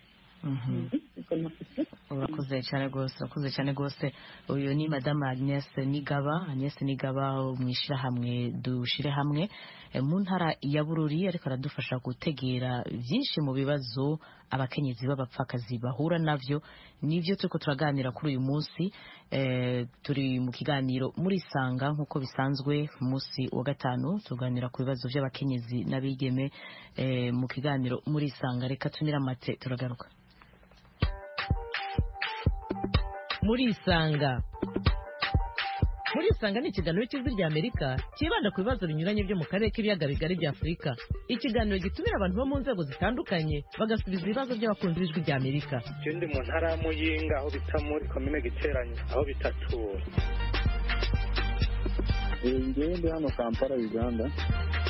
urakoze cyane rwose, urakoze cyane rwose. uyu ni Madame Agnes Nigaba, Agnes Nigaba mu ishyirahamwe dushire hamwe mu ntara ya Bururi, ariko aradufasha gutegera byinshi mu bibazo abakenyezi b'abapfakazi bahura navyo. nivyo turiko turaganira kuri uyu munsi. e, turi mu kiganiro muri Sanga nk'uko bisanzwe munsi wa gatanu, tuganira ku bibazo by'abakenyezi n'abigeme. e, mu kiganiro muri Sanga, reka tunira mate turagaruka. muri Sanga muri Sanga ni ikiganiro cy'ijwi rya Amerika kibanda ku bibazo binyuranye byo mu karere k'ibiyaga bigari bya Afurika. ikiganiro gitumira abantu bo mu nzego zitandukanye bagasubiza ibibazo by'abakunzi b'ijwi rya Amerika. ikindi mu ntara ya Muyinga aho bita muri komine Giteranye aho bitatura. ngewe ndi hano Kampala Uganda.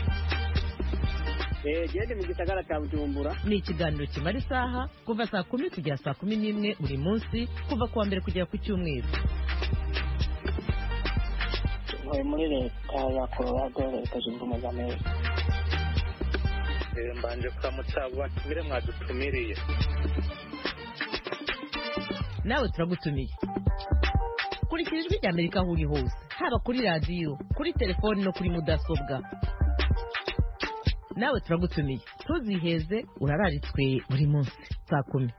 gende mu gisagara cya Bujumbura. Ni ikiganiro kimara isaha kuva saa kumi kugera saa kumi n'imwe buri munsi kuva kuwa mbere kugera ku cyumweru. Ntuye muri leta ya Colorado, leta zunze ubumwe za Amerika. Mbanje kuramutsa abo batumire mwadutumiriye. Nawe turagutumiye. Kurikira ijwi rya Amerika aho uri hose, haba kuri radiyo, kuri telefoni no kuri mudasobwa. Nawe turagutumiye. Tuziheze urararitswe buri munsi saa kumi.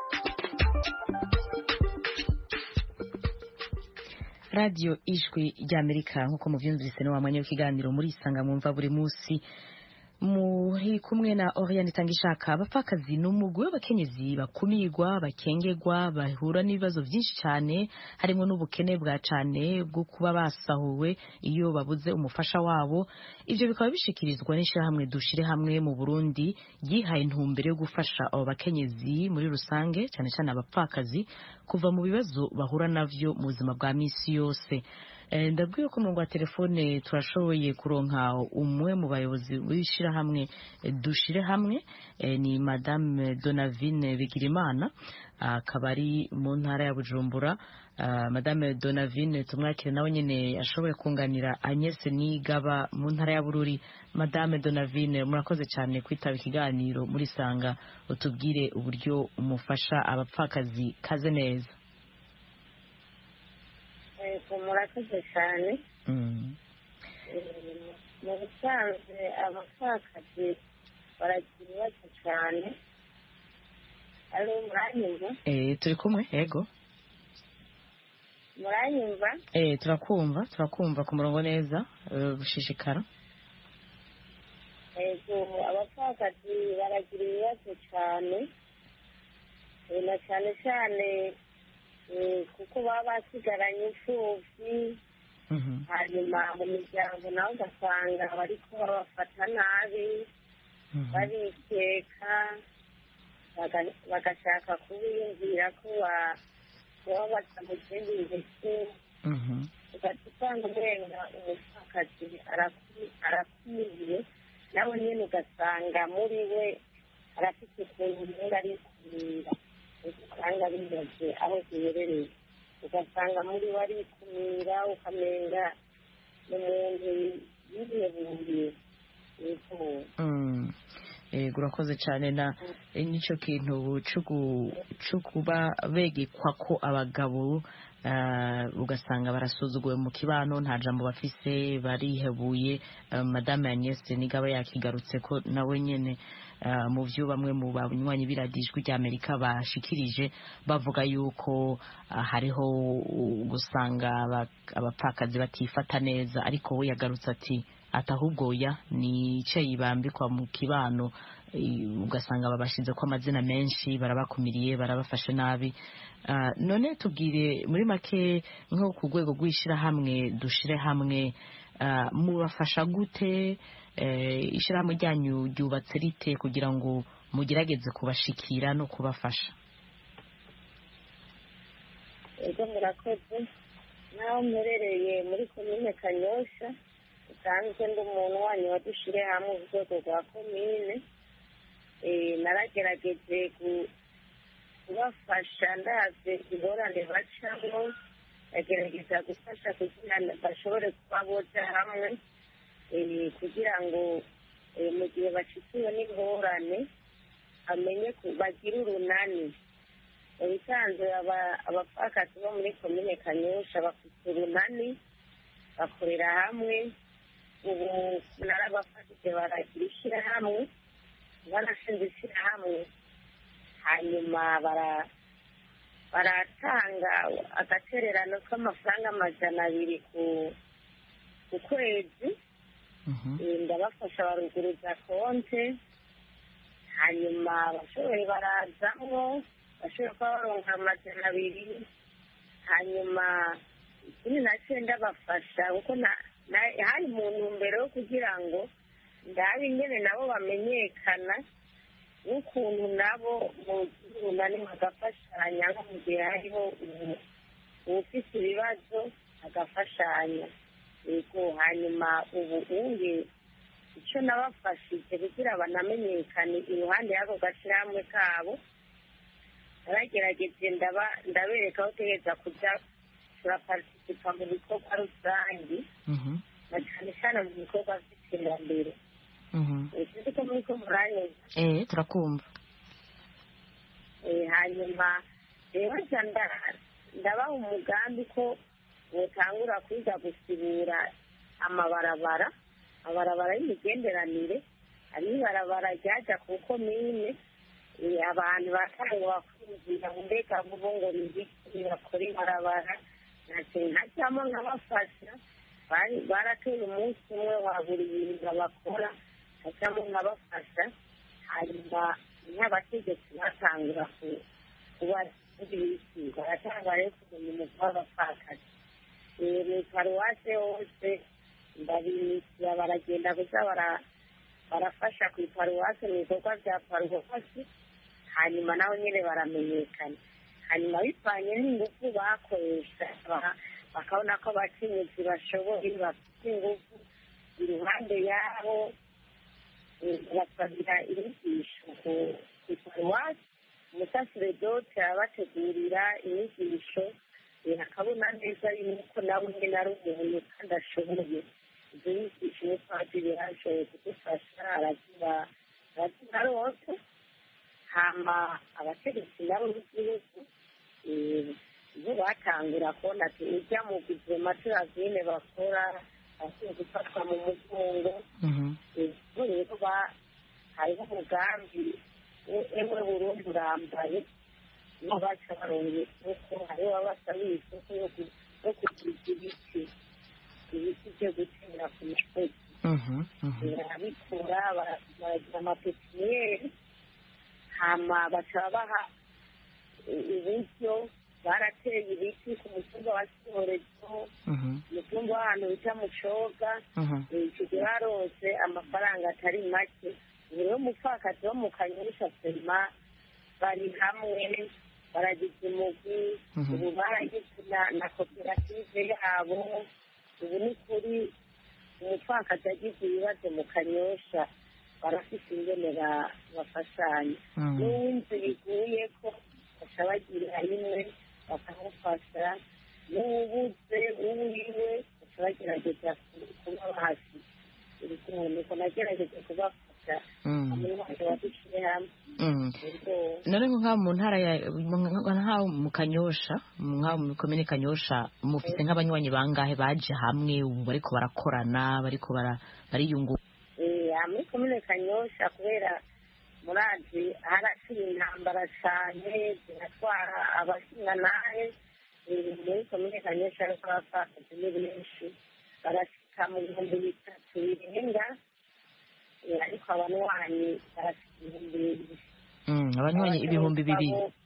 Radio Ijwi rya Amerika nkuko muvyumvise no wamanye w'ikiganiro muri isanga mwumva buri munsi muri kumwe na Oriane Tangishaka. Abapfakazi n'umugwi w'abakenyezi bakumirwa, bakengegwa, bahura n'ibibazo byinshi cyane, harimo n'ubukene bwa cyane bwo kuba basahuwe iyo babuze umufasha wabo. Ivyo bikaba bishikirizwa n'ishirahamwe Dushire Hamwe mu Burundi yihaye intumbero yo gufasha abo bakenyezi muri rusange, cyane cyane abapfakazi, kuva mu bibazo bahura navyo mu buzima bwa misi yose. Ndabwiye ko mu ngwa telefone turashoboye kuronka umwe mu bayobozi w'ishira hamwe Dushire Hamwe, ni Madame Donavine Bigirimana, akaba ari mu ntara ya Bujumbura. Madame Donavine tumwakire nawe nyene ashoboye kunganira Agnes Nigaba mu ntara ya Bururi. Madame Donavine, murakoze cyane kwitaba ikiganiro muri sanga, utubwire uburyo umufasha abapfakazi kaze neza. Murakoze cyane. Mu busanzwe abapfakazi baragira ibibazo cyane. Ari muranyumva? Eh, turi kumwe, yego. Muranyumva? Eh, turakumva, turakumva ku murongo neza, bushishikara. Ego, abapfakazi baragira ibibazo cyane. Na cyane cyane kuko baba basigaranye imfubyi, hanyuma mu miryango nawe ugasanga bariko babafata nabi, barikeka, bagashaka kubiyumvira ko baba baca mu kindi gihe, ugaca usanga umenga umupfakazi arakumiriye, nawe nyine ugasanga muri we arafite ukuntu umenga arikumira, usanga bimaze aho ziherereye, ugasanga muri we arikumira, ukamenga n'umuntu yiheburiye. Yego, urakoze cyane. Na nicyo kintu cyo kuba begekwa ko abagabo ugasanga barasuzuguwe mu kibano, nta jambo bafise, barihebuye. Madame Agnes Nigaba yakigarutse ko nawe nyene mu byo bamwe mu banywanyi biradijwe rya Amerika bashikirije, bavuga yuko hariho gusanga abapfakazi batifata neza, ariko we yagarutse ati atahubwo ya ni cyo yibambikwa mu kibano, ugasanga babashize ko amazina menshi, barabakumiriye, barabafashe nabi. Uh, none tubwire muri make nko ku rwego rw'ishira hamwe Dushire Hamwe, uh, mubafasha gute? Uh, ishira hamwe ryanyu ryubatse rite kugira ngo mugerageze kubashikira no kubafasha? Ego, murakoze. Naho mperereye muri komine Kanyosha, usanzwe ndi umuntu wanyu wa Dushire Hamwe ku rwego rwa komine. Eh, naragerageje kubafasha ndaze ingorane bacamo, agerageza gufasha kugira ngo bashobore kuba boja hamwe, kugira ngo mu gihe bashikiwe n'ingorane amenye bagira urunani. Ubisanzwe abapfakazi bo muri komine Kanyosha bafite urunani, bakorera hamwe. Ubu narabafashije baragira ishyirahamwe, barashinze ishyirahamwe, hanyuma baratanga agatererano k'amafaranga amajana abiri ku kwezi. Ndabafasha baruguruza konte, hanyuma bashoboye barazamwo, bashoboye kuba baronka amajana abiri, hanyuma ikindi nacyo ndabafasha kuko hari mu ntumbero yo kugira ngo ndabe ingene nabo bamenyekana n'ukuntu nabo mu runani bagafashanya, nko mu gihe hariho uwufite ibibazo agafashanya. Yego, hanyuma ubu unge icyo nabafashije kugira banamenyekane iruhande y'ako gashyirahamwe kabo naragerageje ndabereka aho utegereza kujya turaparticipa mu bikorwa rusange na cyane cyane mu bikorwa by'iterambere tuzi ko muri ko muranyuze eh turakumva hanyuma rero ndabaha umugambi ko butangura kwiga gusibura amabarabara amabarabara y'imigenderanire hari ibarabara ryajya ku komine abantu bakaba bakwinjira mu mbega vuba ngo nibiki bakora ibarabara ntajyamo nkabafasha baratuye umunsi umwe wa buri bintu bakora hajyamo nkabafasha hanyuma nk'abategetsi batangura kuba ibiki baratanga rero kumenya umutwe w'abapfakazi mu paruwase hose ndabimisira baragenda gusa barafasha ku iparuwase mu bikorwa bya paruwasi hanyuma naho nyine baramenyekana hanyuma bivanye n'ingufu bakoresha bakabona ko abakenyezi bashoboye bafite ingufu iruhande yabo basagira inyigisho ku iparuwasi umusaseredote arabategurira inyigisho akabona neza yuko nawe nyine ari umuntu kandi ashoboye ibyo nyigisho umupadiri yarashoboye kudufasha aragira aragira rwose hama abategetsi nabo b'igihugu bo batangura kubona ati ujya mu guverinoma turazine bakora bakwiye gufatwa mu mugongo rero hariho umugambi emwe Burundi urambaye niho baca barongeye isoko hariho abasabiye isoko yo kugira ibiti ibiti byo gutera ku misozi barabikura baragira amapepiniyeri hama baca baha uburyo barateye ibiti ku mutumba wa Sorezo umutumba w'ahantu bita Mucoga icyo gihe barose amafaranga atari make rero umupfakazi wo mu Kanyosha Selma bari hamwe baragize umugwi ubu baragize na koperative yabo ubu ni kuri umupfakazi agize ibibazo mu Kanyosha barafite ingene bafashanya n'uw'inzu biguye ko baca bagira rimwe bakamufasha n'ubuze uwiwe baca bagerageza kuba hasi ibikomoka nagerageza kubafasha muri wacu badushyire hamwe none nk'aho mu ntara ya nk'aho mu Kanyosha nk'aho mu komine Kanyosha mufite nk'abanywanyi bangahe baje hamwe ubu bariko barakorana bariko bariyungura muri komine Kanyosha kubera murazi harashira intambara cyane ziratwara abashingantahe muri komine Kanyosha ariko abapfakazi ni benshi barashika mu bihumbi bitatu birenga ariko abanywanyi barashika ibihumbi bibiri abanywanyi ibihumbi bibiri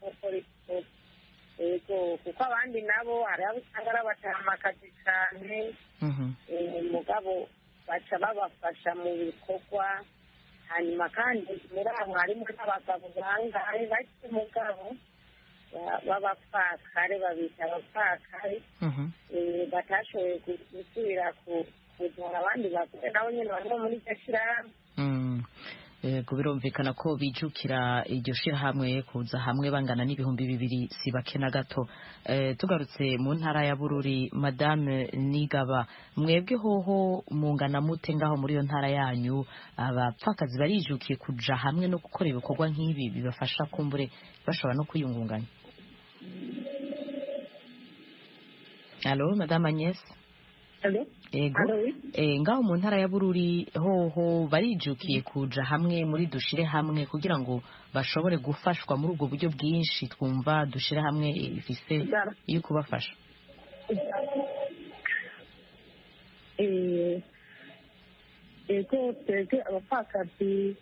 yego kuko abandi nabo hari abo usanga ari abatamakazi cyane mugabo baca babafasha mu bikorwa hanyuma kandi muri abo harimo n'abagabo bangahe bake mugabo b'abapfakare babita abapfakare batashoboye gusubira kuzura abandi bagore nabo nyine barimo muri iryo shyirahamwe birumvikana ko bijukira iryo shyirahamwe kuza hamwe bangana n'ibihumbi bibiri si bake na gato tugarutse mu ntara ya Bururi Madame Nigaba mwebwe hoho mungana mute ngaho muri iyo ntara yanyu abapfakazi barijukiye kuja hamwe no gukora ibikorwa nk'ibi bibafasha kumbure bashobora no kwiyungunganya Allo Madame Agnes ego ngaho mu ntara ya Bururi hoho barijukiye kuja hamwe muri dushire hamwe kugira ngo bashobore gufashwa muri ubwo buryo bwinshi twumva dushire hamwe ifise iyo kubafasha ego twebwe abapfakazi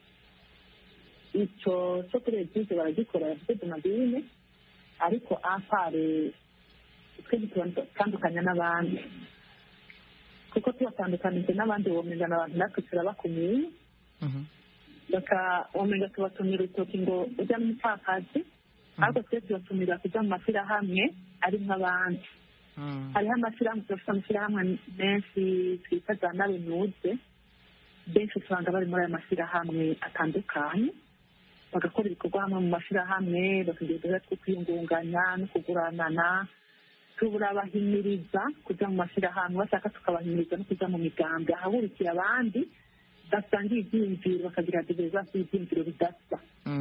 icyo cyo kuri ebyiri baragikora bafite donadine ariko apare twe gitandukanya n'abandi kuko tubatandukanije n'abandi womenga n'abantu natwe turabakumiye baka womenga tubatumira urutoki ngo ujya n'umupfakazi ariko twe tubatumira kujya mu mashyirahamwe ari nk'abandi hariho amashyirahamwe turafite amashyirahamwe menshi twita za nawe nuze benshi usanga bari muri aya mashyirahamwe atandukanye bagakora ibikorwa hamwe mu mashyirahamwe bakagira uduhe two kwiyungunganya no kuguranana turabahimiriza kujya mu mashyirahamwe bashaka tukabahimiriza no kujya mu migambi ahahurikiye abandi basangiye ibyiyumviro bakagira diverizasiyo y'ibyiyumviro bidasa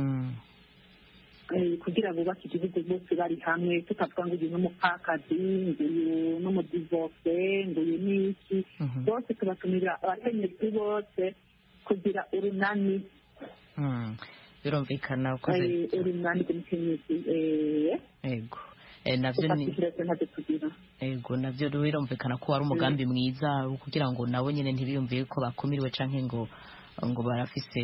kugira ngo bubake igihugu bose bari hamwe tutavuga ngo uyu ni umupfakazi ngo uyu ni umudivorce ngo uyu ni iki bose tubatumira abakenyezi bose kugira urunani birumvikana ukoze urunani rw'umukenyezi yego nabyo ni ego nabyo birumvikana ko wari umugambi mwiza kugira ngo nabo nyine ntibiyumviye ko bakumiriwe canke ngo ngo barafise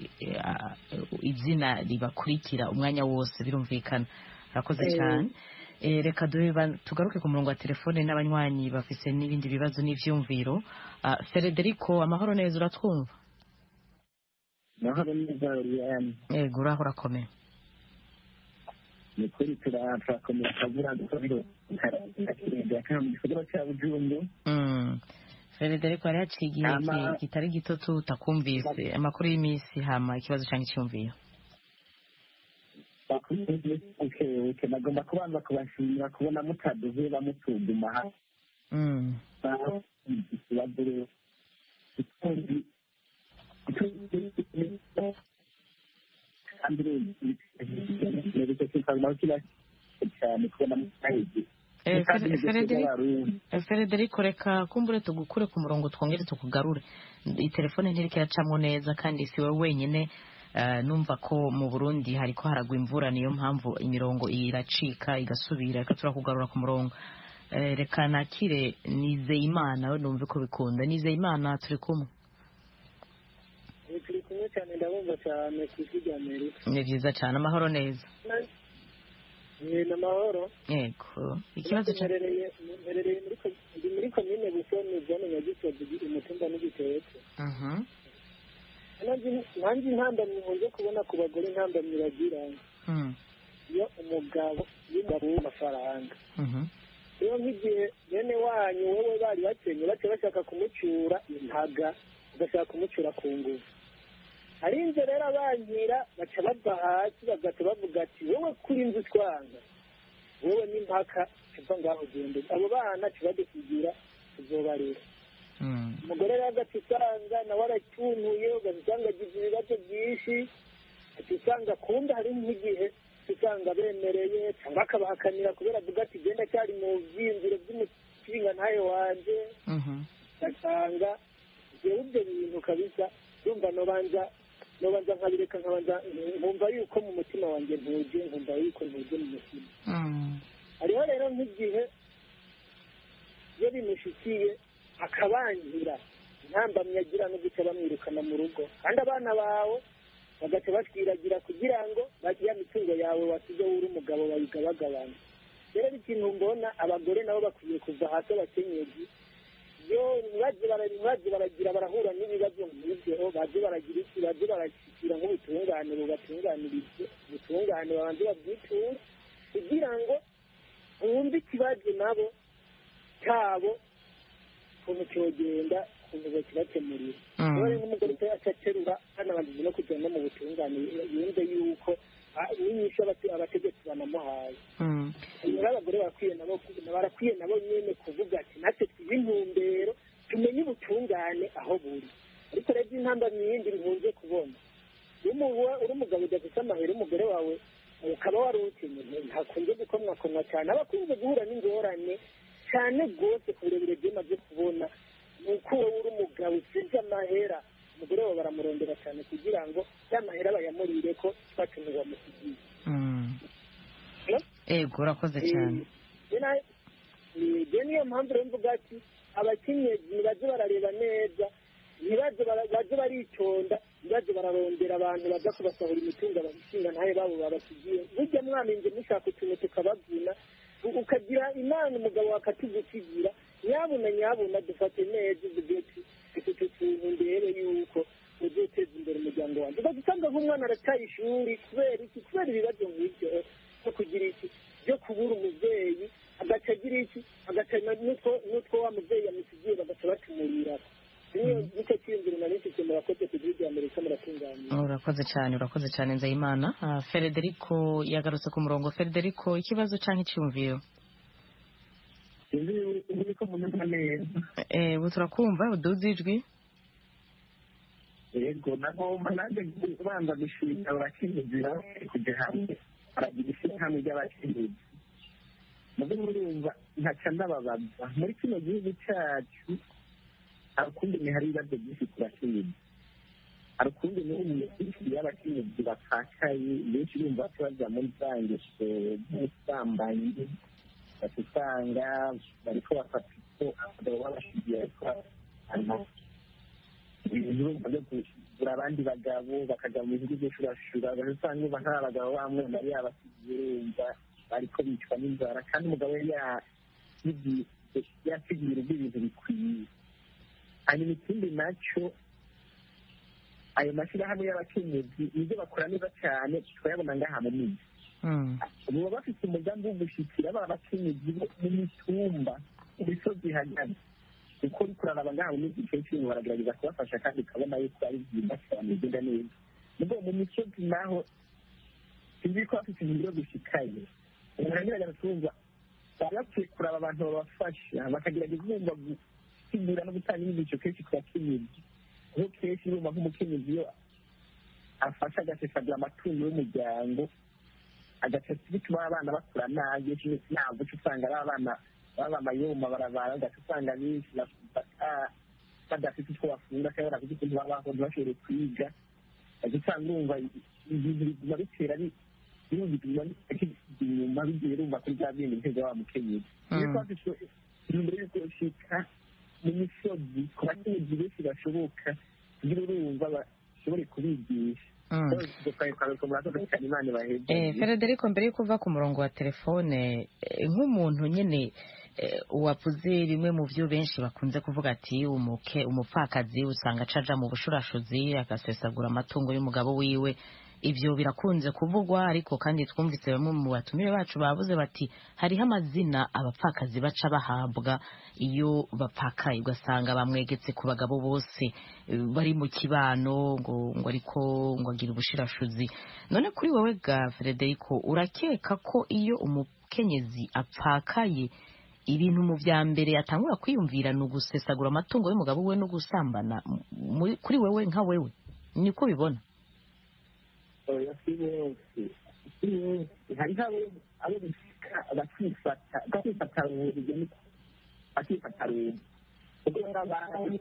izina ribakurikira umwanya wose birumvikana rakoze cyane reka tugaruke ku murongo wa telefone n'abanywanyi bafise n'ibindi bibazo n'ivyumviro Federico amahoro neza uratwumva amahoro neza Oriane ego uraho urakomeye ni kuri turakomeye kabura dukorero karindira kandi mu gisagara cya Bujumbura Federico ari haciye igihe kitari gito tutakumvise amakuru y'iminsi hama ikibazo cyangwa icyumviro nagomba kubanza kubashimira kubona mutaduze bamutuduma cyane kubona mutahizi Federico reka kumbure tugukure ku murongo twongere tukugarure itelefone ntiriko iracamwo neza kandi si wowe wenyine numva ko mu Burundi hariko haragwa imvura niyo mpamvu imirongo iracika igasubira reka turakugarura ku murongo reka nakire Nizeyimana we numve ko bikunda Nizeyimana turi kumwe turi kumwe cyane ndabumva cyane ku isi rya Amerika ni byiza cyane amahoro neza ni amahoro yego ikibazo cyarereye mperereye muri muri komine Busoni zone Nyagisozi umutumba n'igitetse aha nanjye intambamyi nkunze kubona ku bagore intambamyi bagira iyo umugabo y'umugabo w'amafaranga iyo nk'igihe bene wanyu wowe bari bakenye bace bashaka kumucyura intaga bagashaka kumucyura ku ngufu arinze rero abankira baca bava hasi bagaca bavuga ati wowe kuri inzu twanga wowe n'impaka tuva ngaho gende abo bana tubadusigira tuzobarera umugore rero agaca usanga nawe aracyunuye ugasanga agize ibibazo byinshi ati usanga kumbe hari nk'igihe usanga bemereye cyangwa akabahakanira kubera avuga ati genda cyari mu byiyumviro by'umukinga ntayo wanje ugasanga jewe ibyo bintu kabisa yumva nobanza nobanza nkabireka nkabanza nkumva yuko mu mutima wanjye ntuje nkumva yuko ntuje mu mutima hariho rero nk'igihe iyo bimushikiye akabangira intambamyi agira no guca bamwirukana mu rugo kandi abana bawe bagaca batwiragira kugira ngo ya mitungo yawe wasize uri umugabo bayigabagabana rero ikintu mbona abagore nabo bakwiye kuva hasi abakenyezi iyo baje baragira barahura n'ibibazo nk'ibyo baje baragira iki baje barashyikira nk'ubutungane bubatunganirize ubutungane babanze babwiture kugira ngo wumve ikibazo nabo cyabo ukuntu cyogenda ukuntu bakibakemurira rero n'umugore acaterura anabanza no kujya no mu butungane yumve yuko n'inyisho abategetsi banamuhaye rero abagore barakwiye nabo barakwiye nabo nyene kuvuga ati natwe twibe intumbero tumenye ubutungane aho buri ariko rero intambamyi yindi nkunze kubona uri umugabo udafite amahera umugore wawe ukaba wari ukenye ntakunze gukomwakomwa cyane aba akunze guhura n'ingorane cyane rwose ku birebire byemaze kubona ni uko wowe uri umugabo usize amahera umugore wawe baramurondera cyane kugira ngo ya mahera bayamurire ko twakeneye bamusigiye ego urakoze cyane niyo mpamvu rero mvuga ati abakenyezi ntibaze barareba neza ntibaze baritonda ntibaze bararondera abantu baza kubasahura imitungo abashinga ntayo babo babasigiye burya mwaminze mushaka utuntu tukabavuna ukagira imana umugabo wakatugusigira nyabuna nyabuna dufate neza uvuge ati ufite utuntu ndebe yuko uzoteza imbere umuryango wanjye ugasanga nk'umwana arataye ishuri kubera iki kubera ibibazo nk'ibyo no kugira iki byo kubura umubyeyi agaca agira iki agaca n'utwo wa mubyeyi yamusigiye bagaca batumurira niyo nicyo cyiyumviro nari mfite murakoze ku gihugu amerika muratunganya urakoze cyane urakoze cyane Nzeyimana. Federico yagarutse ku murongo. Federico, ikibazo cyangwa icyumviro? ko munyumva neza. Eh, ubu turakumva uduze ijwi. Yego nagomba nanjye kubanza gushimira abakenyezi kujya hamwe baragira ishyirahamwe ry'abakenyezi. Mugo murumva ntaca ndababaza muri kino gihugu cyacu arukundi ni hari ibibazo byinshi ku bakenyezi. Arukundi ni umuziki y'abakenyezi bapfakaye benshi bumva baza muri zangeso z'ubusambanyi basanga bariko bafata ko abagabo babashigiye ariko ibintu byo kugura abandi bagabo bakajya mu bihugu by'ushurashura basanga uba nta bagabo bamwe bari yabasigiye urumva bariko bicwa n'inzara kandi umugabo yasigiye urugo ibintu bikwiye. hanyuma ikindi nacyo ayo mashyirahamwe y'abakenyezi ibyo bakora neza cyane twayabona ngaha mu miji baba bafite umugambi wo gushyikira ba bakenyezi bo mu mitumba mu misozi ihagaze kuko uri kuraraba ngaha mu miji kenshi baragerageza kubafasha kandi ukabona yuko ari byiza cyane bigenda neza. mugo mu misozi naho sinzi ko bafite ibintu byo gushikaye baragerageza kumva bari bakwiye kuraba abantu babafasha bakagerageza kumva gusigura no gutanga inyigisho kenshi ku bakenyezi kuko kenshi urumva nk'umukenyezi iyo afasha agasesagura amatungo y'umuryango agaca bituma abana bakura nabi ntabwo uca usanga ari abana baba amayoma barabara ugaca usanga benshi badafite utwo bafunga cyangwa badafite ukuntu babaho ntibashobore kwiga ugaca usanga urumva ibintu biguma bitera birumva inyuma bigiye urumva kuri bya bindi biteza wa mukenyezi. niyo twafite imbere y'uko ushika mu misozi ku bakenyezi benshi bashoboka kugira urumva bashobore kubigisha. Federico, mbere yo kuva ku murongo wa telefone nk'umuntu nyine wavuze rimwe mu byo benshi bakunze kuvuga ati umuke umupfakazi usanga acaja mu bushurashuzi agasesagura amatungo y'umugabo wiwe. Ibyo birakunze kuvugwa ariko kandi twumvise bamwe mu batumire bacu bavuze bati hariho amazina abapfakazi baca bahabwa iyo bapfakaye ugasanga bamwegetse ku bagabo bose bari mu kibano ngo ngo ariko ngo agira ubushirashuzi. None kuri wowe ga Federico, urakeka ko iyo umukenyezi apfakaye ibintu mu vya mbere atangura kwiyumvira no gusesagura amatungo y'umugabo we no gusambana? Kuri wewe nka wewe niko bibona? hariho abo bisika bakifata bakifata urugero bakifata urugero ubwo ngabana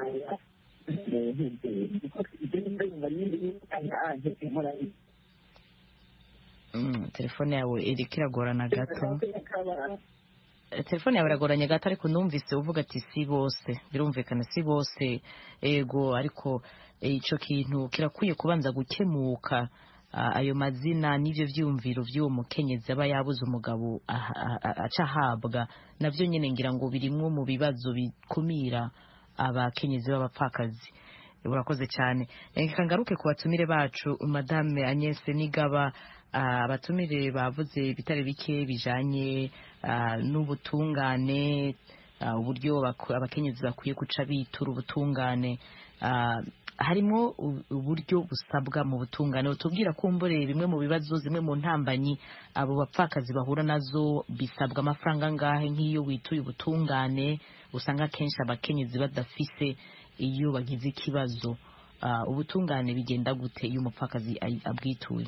telefone yawe iriko iragorana gato telefone yawe iragoranye gato ariko numvise uvuga ati si bose. Birumvikana si bose ego, ariko ico kintu kirakwiye kubanza gukemuka. Ayo mazina n'ivyo vyumviro vy'uwo mukenyezi aba yabuze umugabo aca ahabwa navyo nyene ngira ngo birimwo mu bibazo bikumira abakenyezi b'abapfakazi. Urakoze cyane. Reka ngaruke ku batumire bacu Madame Agnes Nigaba. Abatumire bavuze bitare bike bijanye n'ubutungane, uburyo abakenyezi bakwiye guca bitura ubutungane. Harimo uburyo busabwa mu butungane. Utubwira kumbure bimwe mu bibazo zimwe mu ntambanyi abo bapfakazi bahura nazo bisabwa amafaranga ngahe nk'iyo wituye ubutungane usanga kenshi abakenyezi badafise iyo bagize ikibazo. Ubutungane bigenda gute iyo umupfakazi abwituye?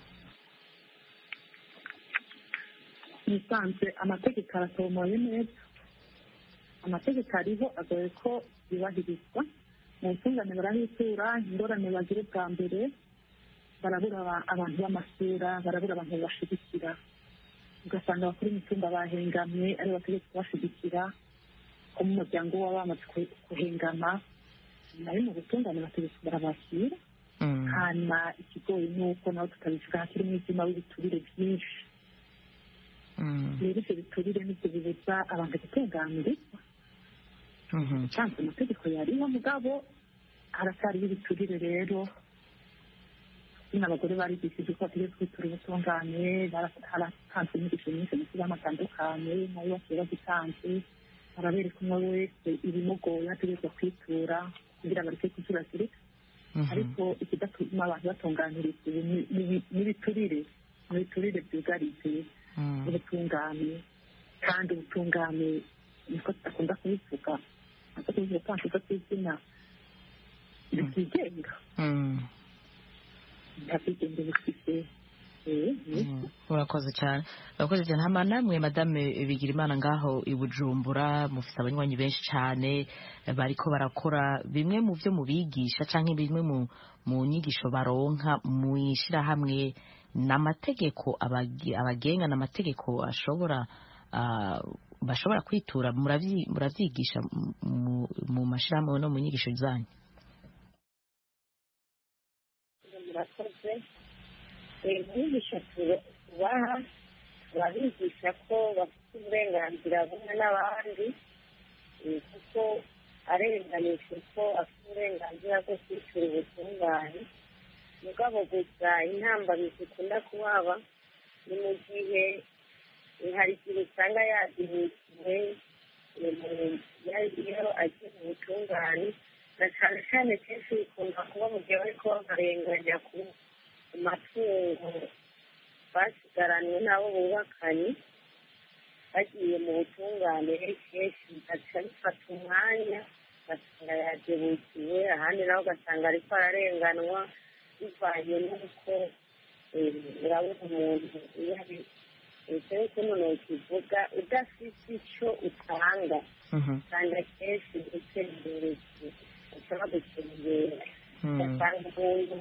nisanzwe amategeko aratomoye neza. Amategeko ariho agoye ko yubahirizwa. Mu butungane barahitura ingorane bagira bwa mbere, barabura abantu b'amasura, barabura abantu babashigikira, ugasanga abakuru imitumba bahengamye ari bategetse kubashigikira ko mu muryango waba bamaze kuhengama, nayo mu butungane bategetse barabakira. hanyuma ikigoye ni uko nawe tutabivuga hakiri umwijima w'ibiturire byinshi. rero ibyo biturire nibyo bibuza abantu gutunganirizwa. usanzwe amategeko yariho mugabo haracyariho ibiturire. rero nyine abagore barigishije ko bategetse kwitura ubutungane, haratanzwe inyigisho nyinshi mu kibazo atandukanye nayo bagiye bagitanze arabereka umwe wese ibimugoye ategerezwa kwitura kugira ngo areke kujuragirika ariko ikidatuma abantu batunganirizwa n'ibiturire n'ibiturire byugarije ubutungane kandi ubutungane niko tudakunda kubivuga ntabwo tuzi ko nshaka kwizina bitigenga nta bwigenge bufite urakoze cyane urakoze cyane hama namwe madame Bigirimana ngaho i Bujumbura mufite abanywanyi benshi cyane bariko barakora bimwe mu byo mubigisha canke bimwe mu mu nyigisho baronka mu ishirahamwe n'amategeko abagenga n'amategeko ashobora bashobora kwitura muravyigisha mu mashirahamwe no mu nyigisho zanyu. murakoze inyigisho tubaha turabigisha ko bafite uburenganzira bumwe n'abandi kuko arenganije ko afite uburenganzira bwo kwitura ubutungane mugabo gusa intambamyi zikunda kuhaba ni mu gihe hari igihe usanga yadinikiwe iyo agiye mu butungane na cyane cyane kenshi bikunda kuba mu gihe bariko babarenganya ku matungo basigaranywe n'abo bubakanye bagiye mu butungane kenshi bigaca bifata umwanya ugasanga yadebukiwe ahandi nawe ugasanga ariko ararenganwa bivanye n'uko urabona umuntu iyo ari icyo kuno nokivuga udafite icyo utanga usanga kenshi utembere ushobora gutembera ugasanga umuntu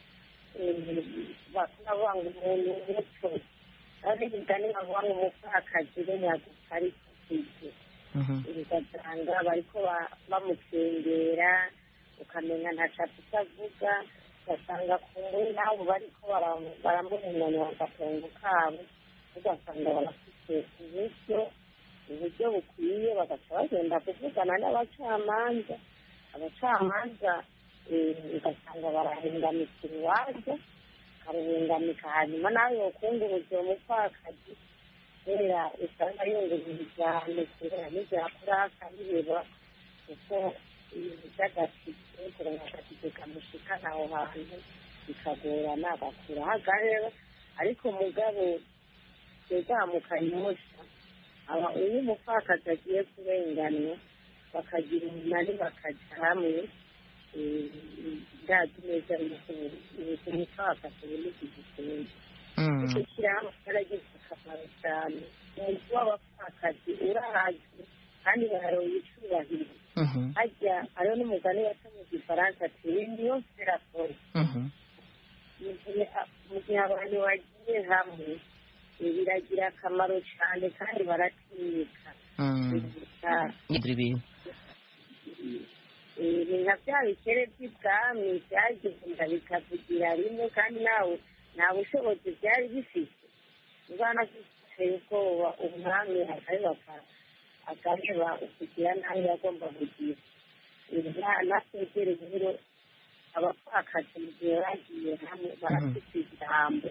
bavuga ngo umuntu muto ariko ni bavuga ngo umupfakazi we ntabwo ari kufite ugasanga bariko bamukengera ukamenya ntacatsi utavuga ugasanga ku muri nabo bariko baramurenganira agatongo kabo ugasanga barafite uburyo uburyo bukwiye bagaca bagenda kuvugana n'abacamanza abacamanza ugasanga barahengamika urubanza bakaruhengamika hanyuma nawe yokunguruza uwo mupfakazi kubera usanga yungurira cyane kubera n'ibyakora akabireba kuko ibintu by'agatike kurenga agatike kamushikana aho hantu bikagorana agakura hagarera ariko mugabo twegahamukanyosha aba uyu mupfakazi agiye kurenganwa bakagira umunani bakaja hamwe ndazi neza yuko umupfakazi uboneka igisenzi icyo shyirahamwe cyaragize akamaro cyane umuntu w'abapfakazi urahazwe kandi bararonka icubahiro harya hariho n'umugani waca mu gifaransa ati ibintu yose irakora mu gihe abantu bagiye hamwe biragira akamaro cyane kandi baratinyika ni nka bya bikere by'ibwami byagenda bikavugira rimwe kandi nawe nta bushobozi byari bifite ubwana biteye ubwoba umwami akabibaka akareba ukugira nawe yagomba kugira nategereye rero abapfakazi mu gihe bagiye hamwe barafite ijambo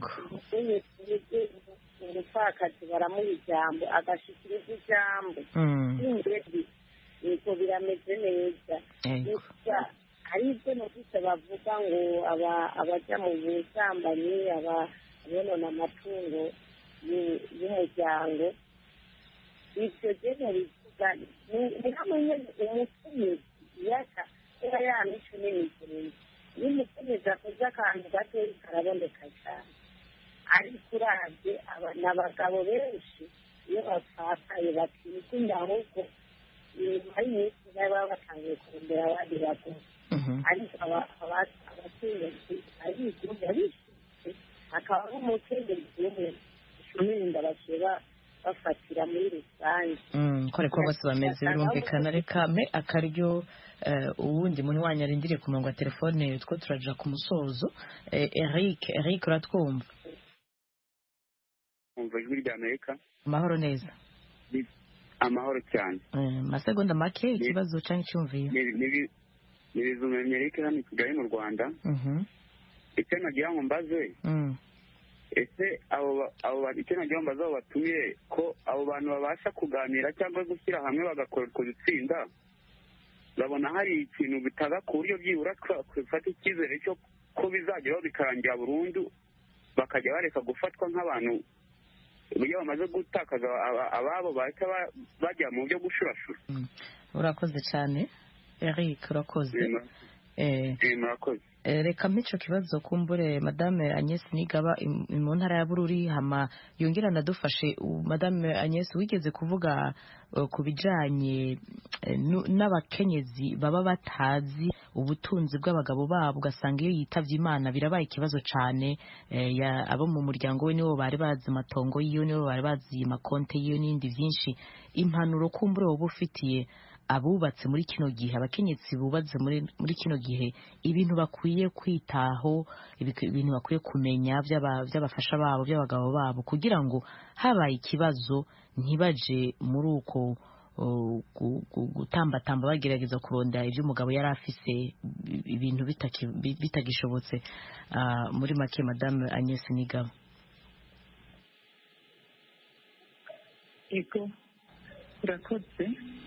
umupfakazi baramuha ijambo agashikiriza ijambo n'ingeri nuko birameze neza hari ibyo numvise bavuga ngo abaja mu busambanyi abonona amatungo y'umuryango ibyo rero bivuga ni hamwe umukenyezi yaka kuba yamico n'imigenzo iyo umukenyezi akoze akantu gatoya karaboneka cyane ariko uravye n'abagabo benshi iyo bapfakaye bakikunda ahubwo inyuma y'iminsi baba batangiye kurondera abandi bagore ariko abakenyezi arigumya bishitse hakaba nk'umukenyezi umwe ishuminda bashobora bafatira muri rusange kore ko bose bameze birumvikana reka mpe akaryo uwundi muntu wanyu arindiriye ku murongo wa telefone two turaja ku musozo Eric Eric uratwumva umva ijwi rya Amerika amahoro neza amahoro cyane masegonda make ikibazo cyangwa icyumviye ni bizumye Amerika hano i Kigali mu Rwanda icyo nagira ngo mbaze ese abo abo icyo nagira ngo bazaba batumire ko abo bantu babasha kuganira cyangwa gushyira hamwe bagakora utwo dutsinda, babona hari ikintu bitaga ku buryo byibura twafata icyizere cyo ko bizageraho bikarangira burundu, bakajya bareka gufatwa nk'abantu iyo bamaze gutakaza ababo bahita bajya mu byo gushurashura. Urakoze cyane Eric, urakoze. murakoze. Reka mpico kibazo kumbure Madame Agnes Nigaba mu ntara ya Bururi, hama yongera nadufashe. Madame Agnes, wigeze kuvuga ku bijanye n'abakenyezi baba batazi ubutunzi bw'abagabo babo, ugasanga iyo yitavye Imana birabaye ikibazo cane. Abo mu muryango we nibo bari bazi amatongo yiyo, nibo bari bazi makonte yiyo n'indi vyinshi. Impanuro kumbure wowe ufitiye abubatse muri kino gihe, abakenyezi bubatse muri muri kino gihe, ibintu bakwiye kwitaho, ibintu bakwiye kumenya by'abafasha babo, by'abagabo babo, kugira ngo habaye ikibazo ntibaje muri uko gutambatamba bagerageza kuronda ibyo umugabo yari afise, ibintu bitagishobotse. Muri make Madame Agnes Nigaba. Ego, urakoze.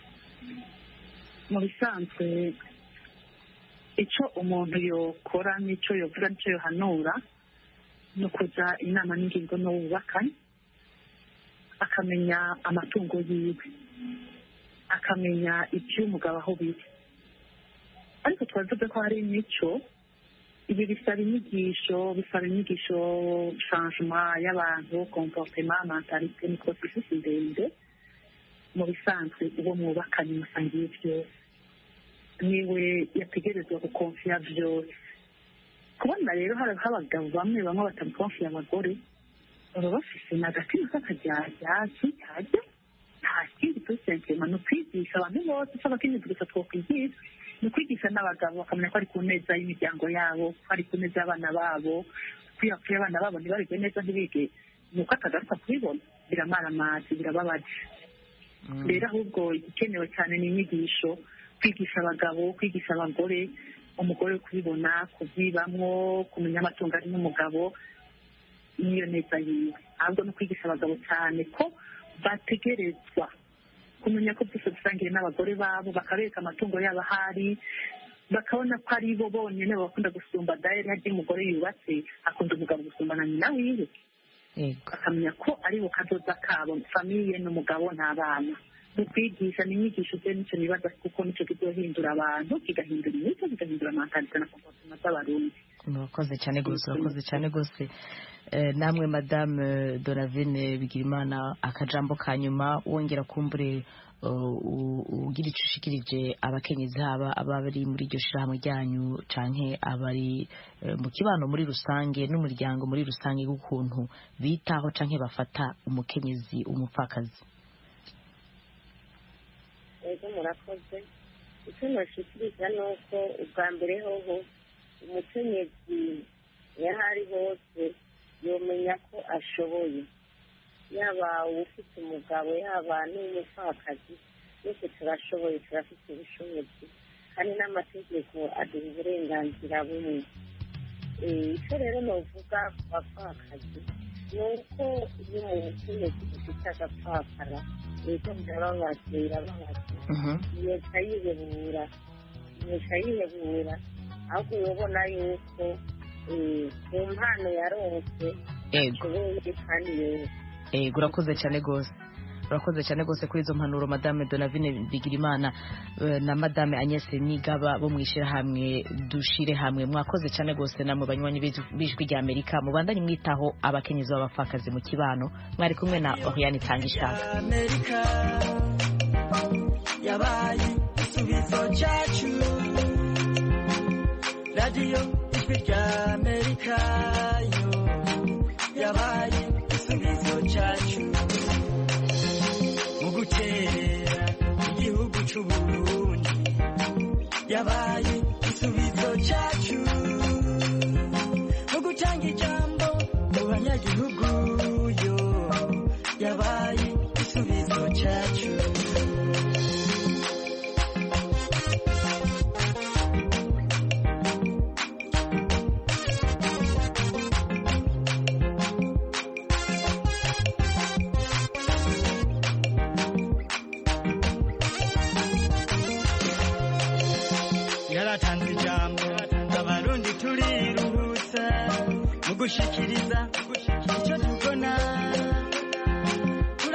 Mu bisanzwe icyo umuntu yokora n'icyo yovuga n'icyo yohanura ni ukuza inama n'ingingo n'ububakanye, akamenya amatungo yiwe, akamenya iby'umugabo aho biri. Ariko twavuze ko hari imico, ibi bisaba inyigisho, bisaba inyigisho changement y'abantu, comportement, mentalite, ni processus ndende. Mu bisanzwe uwo mwubakanye musangiye byose, niwe yategerezwa gukonfiya byose. Kubona rero hari abagabo bamwe bamwe batamukonfiya abagore, baba bafise n'agatima k'akajyajyazi kajya, nta kindi tusenkema ni ukwigisha abantu bose, si abakenyezi gusa twokwigisha, ni ukwigisha n'abagabo bakamenya ko ari ku neza y'imiryango yabo, ko ari ku neza y'abana babo, kwiyapfuye abana babo ntibarige neza ntibige, ni uko atagaruka kubibona, biramaramazi, birababaje. Rero ahubwo igikenewe cyane ni inyigisho, kwigisha abagabo, kwigisha abagore, umugore kubibona, kubyibamwo, kumenya amatungo ari n'umugabo n'iyo neza yiwe. Ahubwo no kwigisha abagabo cyane ko bategerezwa kumenya ko byose bisangiye n'abagore babo, bakabereka amatungo yabo ahari, bakabona ko ari bo bonyine bakunda gusumba. Daheri harya umugore yubatse akunda umugabo gusumba na nyina wiwe, bakamenya ko ari bo kazoza kabo, famiye n'umugabo n'abana. Mu kwigisha n'inyigisho byo nicyo nibaza, kuko nicyo kizohindura abantu, kigahindura imico, kigahindura amantalite na comportement z'abarundi. Murakoze cyane gose, urakoze cyane gose. Namwe Madame Donavine Bigirimana, akajambo kanyuma wongera kumbure ugira icyo ushikirije abakenyezi, haba abari muri iryo shirahamwe ryanyu canke abari mu kibano muri rusange n'umuryango muri rusange, ukuntu bitaho canke bafata umukenyezi umupfakazi. Ego murakoze. Icyo nashikiriza ni uko ubwa mbere hoho umukenyezi yahari hose yomenya ko ashoboye, yaba ufite umugabo yaba n'umupfakazi, twese turashoboye, turafite ubushobozi kandi n'amategeko aduha uburenganzira bumwe. Icyo rero novuga ku bapfakazi ni uko iyo umukenyezi ufite agapfakara, leta birababaza birababaza, leta yihebura leta yihebura ahubwo urabona yuko ku mpano yaronse ashoboye kandi yose. Ego, urakoze cyane gose, urakoze cyane gose kuri izo mpanuro Madame Donavine Bigirimana na Madame Agnes Nigaba bo mwishirahamwe dushire hamwe. Mwakoze cyane gose namwe banywanyi bijwi rya Amerika, mubandanye mwitaho abakenyezi b'abapfakazi mu kibano. Mwari kumwe na Oriane Tangishaka. Amerika yabaye isubizo cyacu, radio ijwi rya Amerika yo yabaye isubizo cyacu, mu gutera igihugu cy'u Burundi yabaye isubizo cyacu, mu gutanga ijambo mu banyagihugu yo yabaye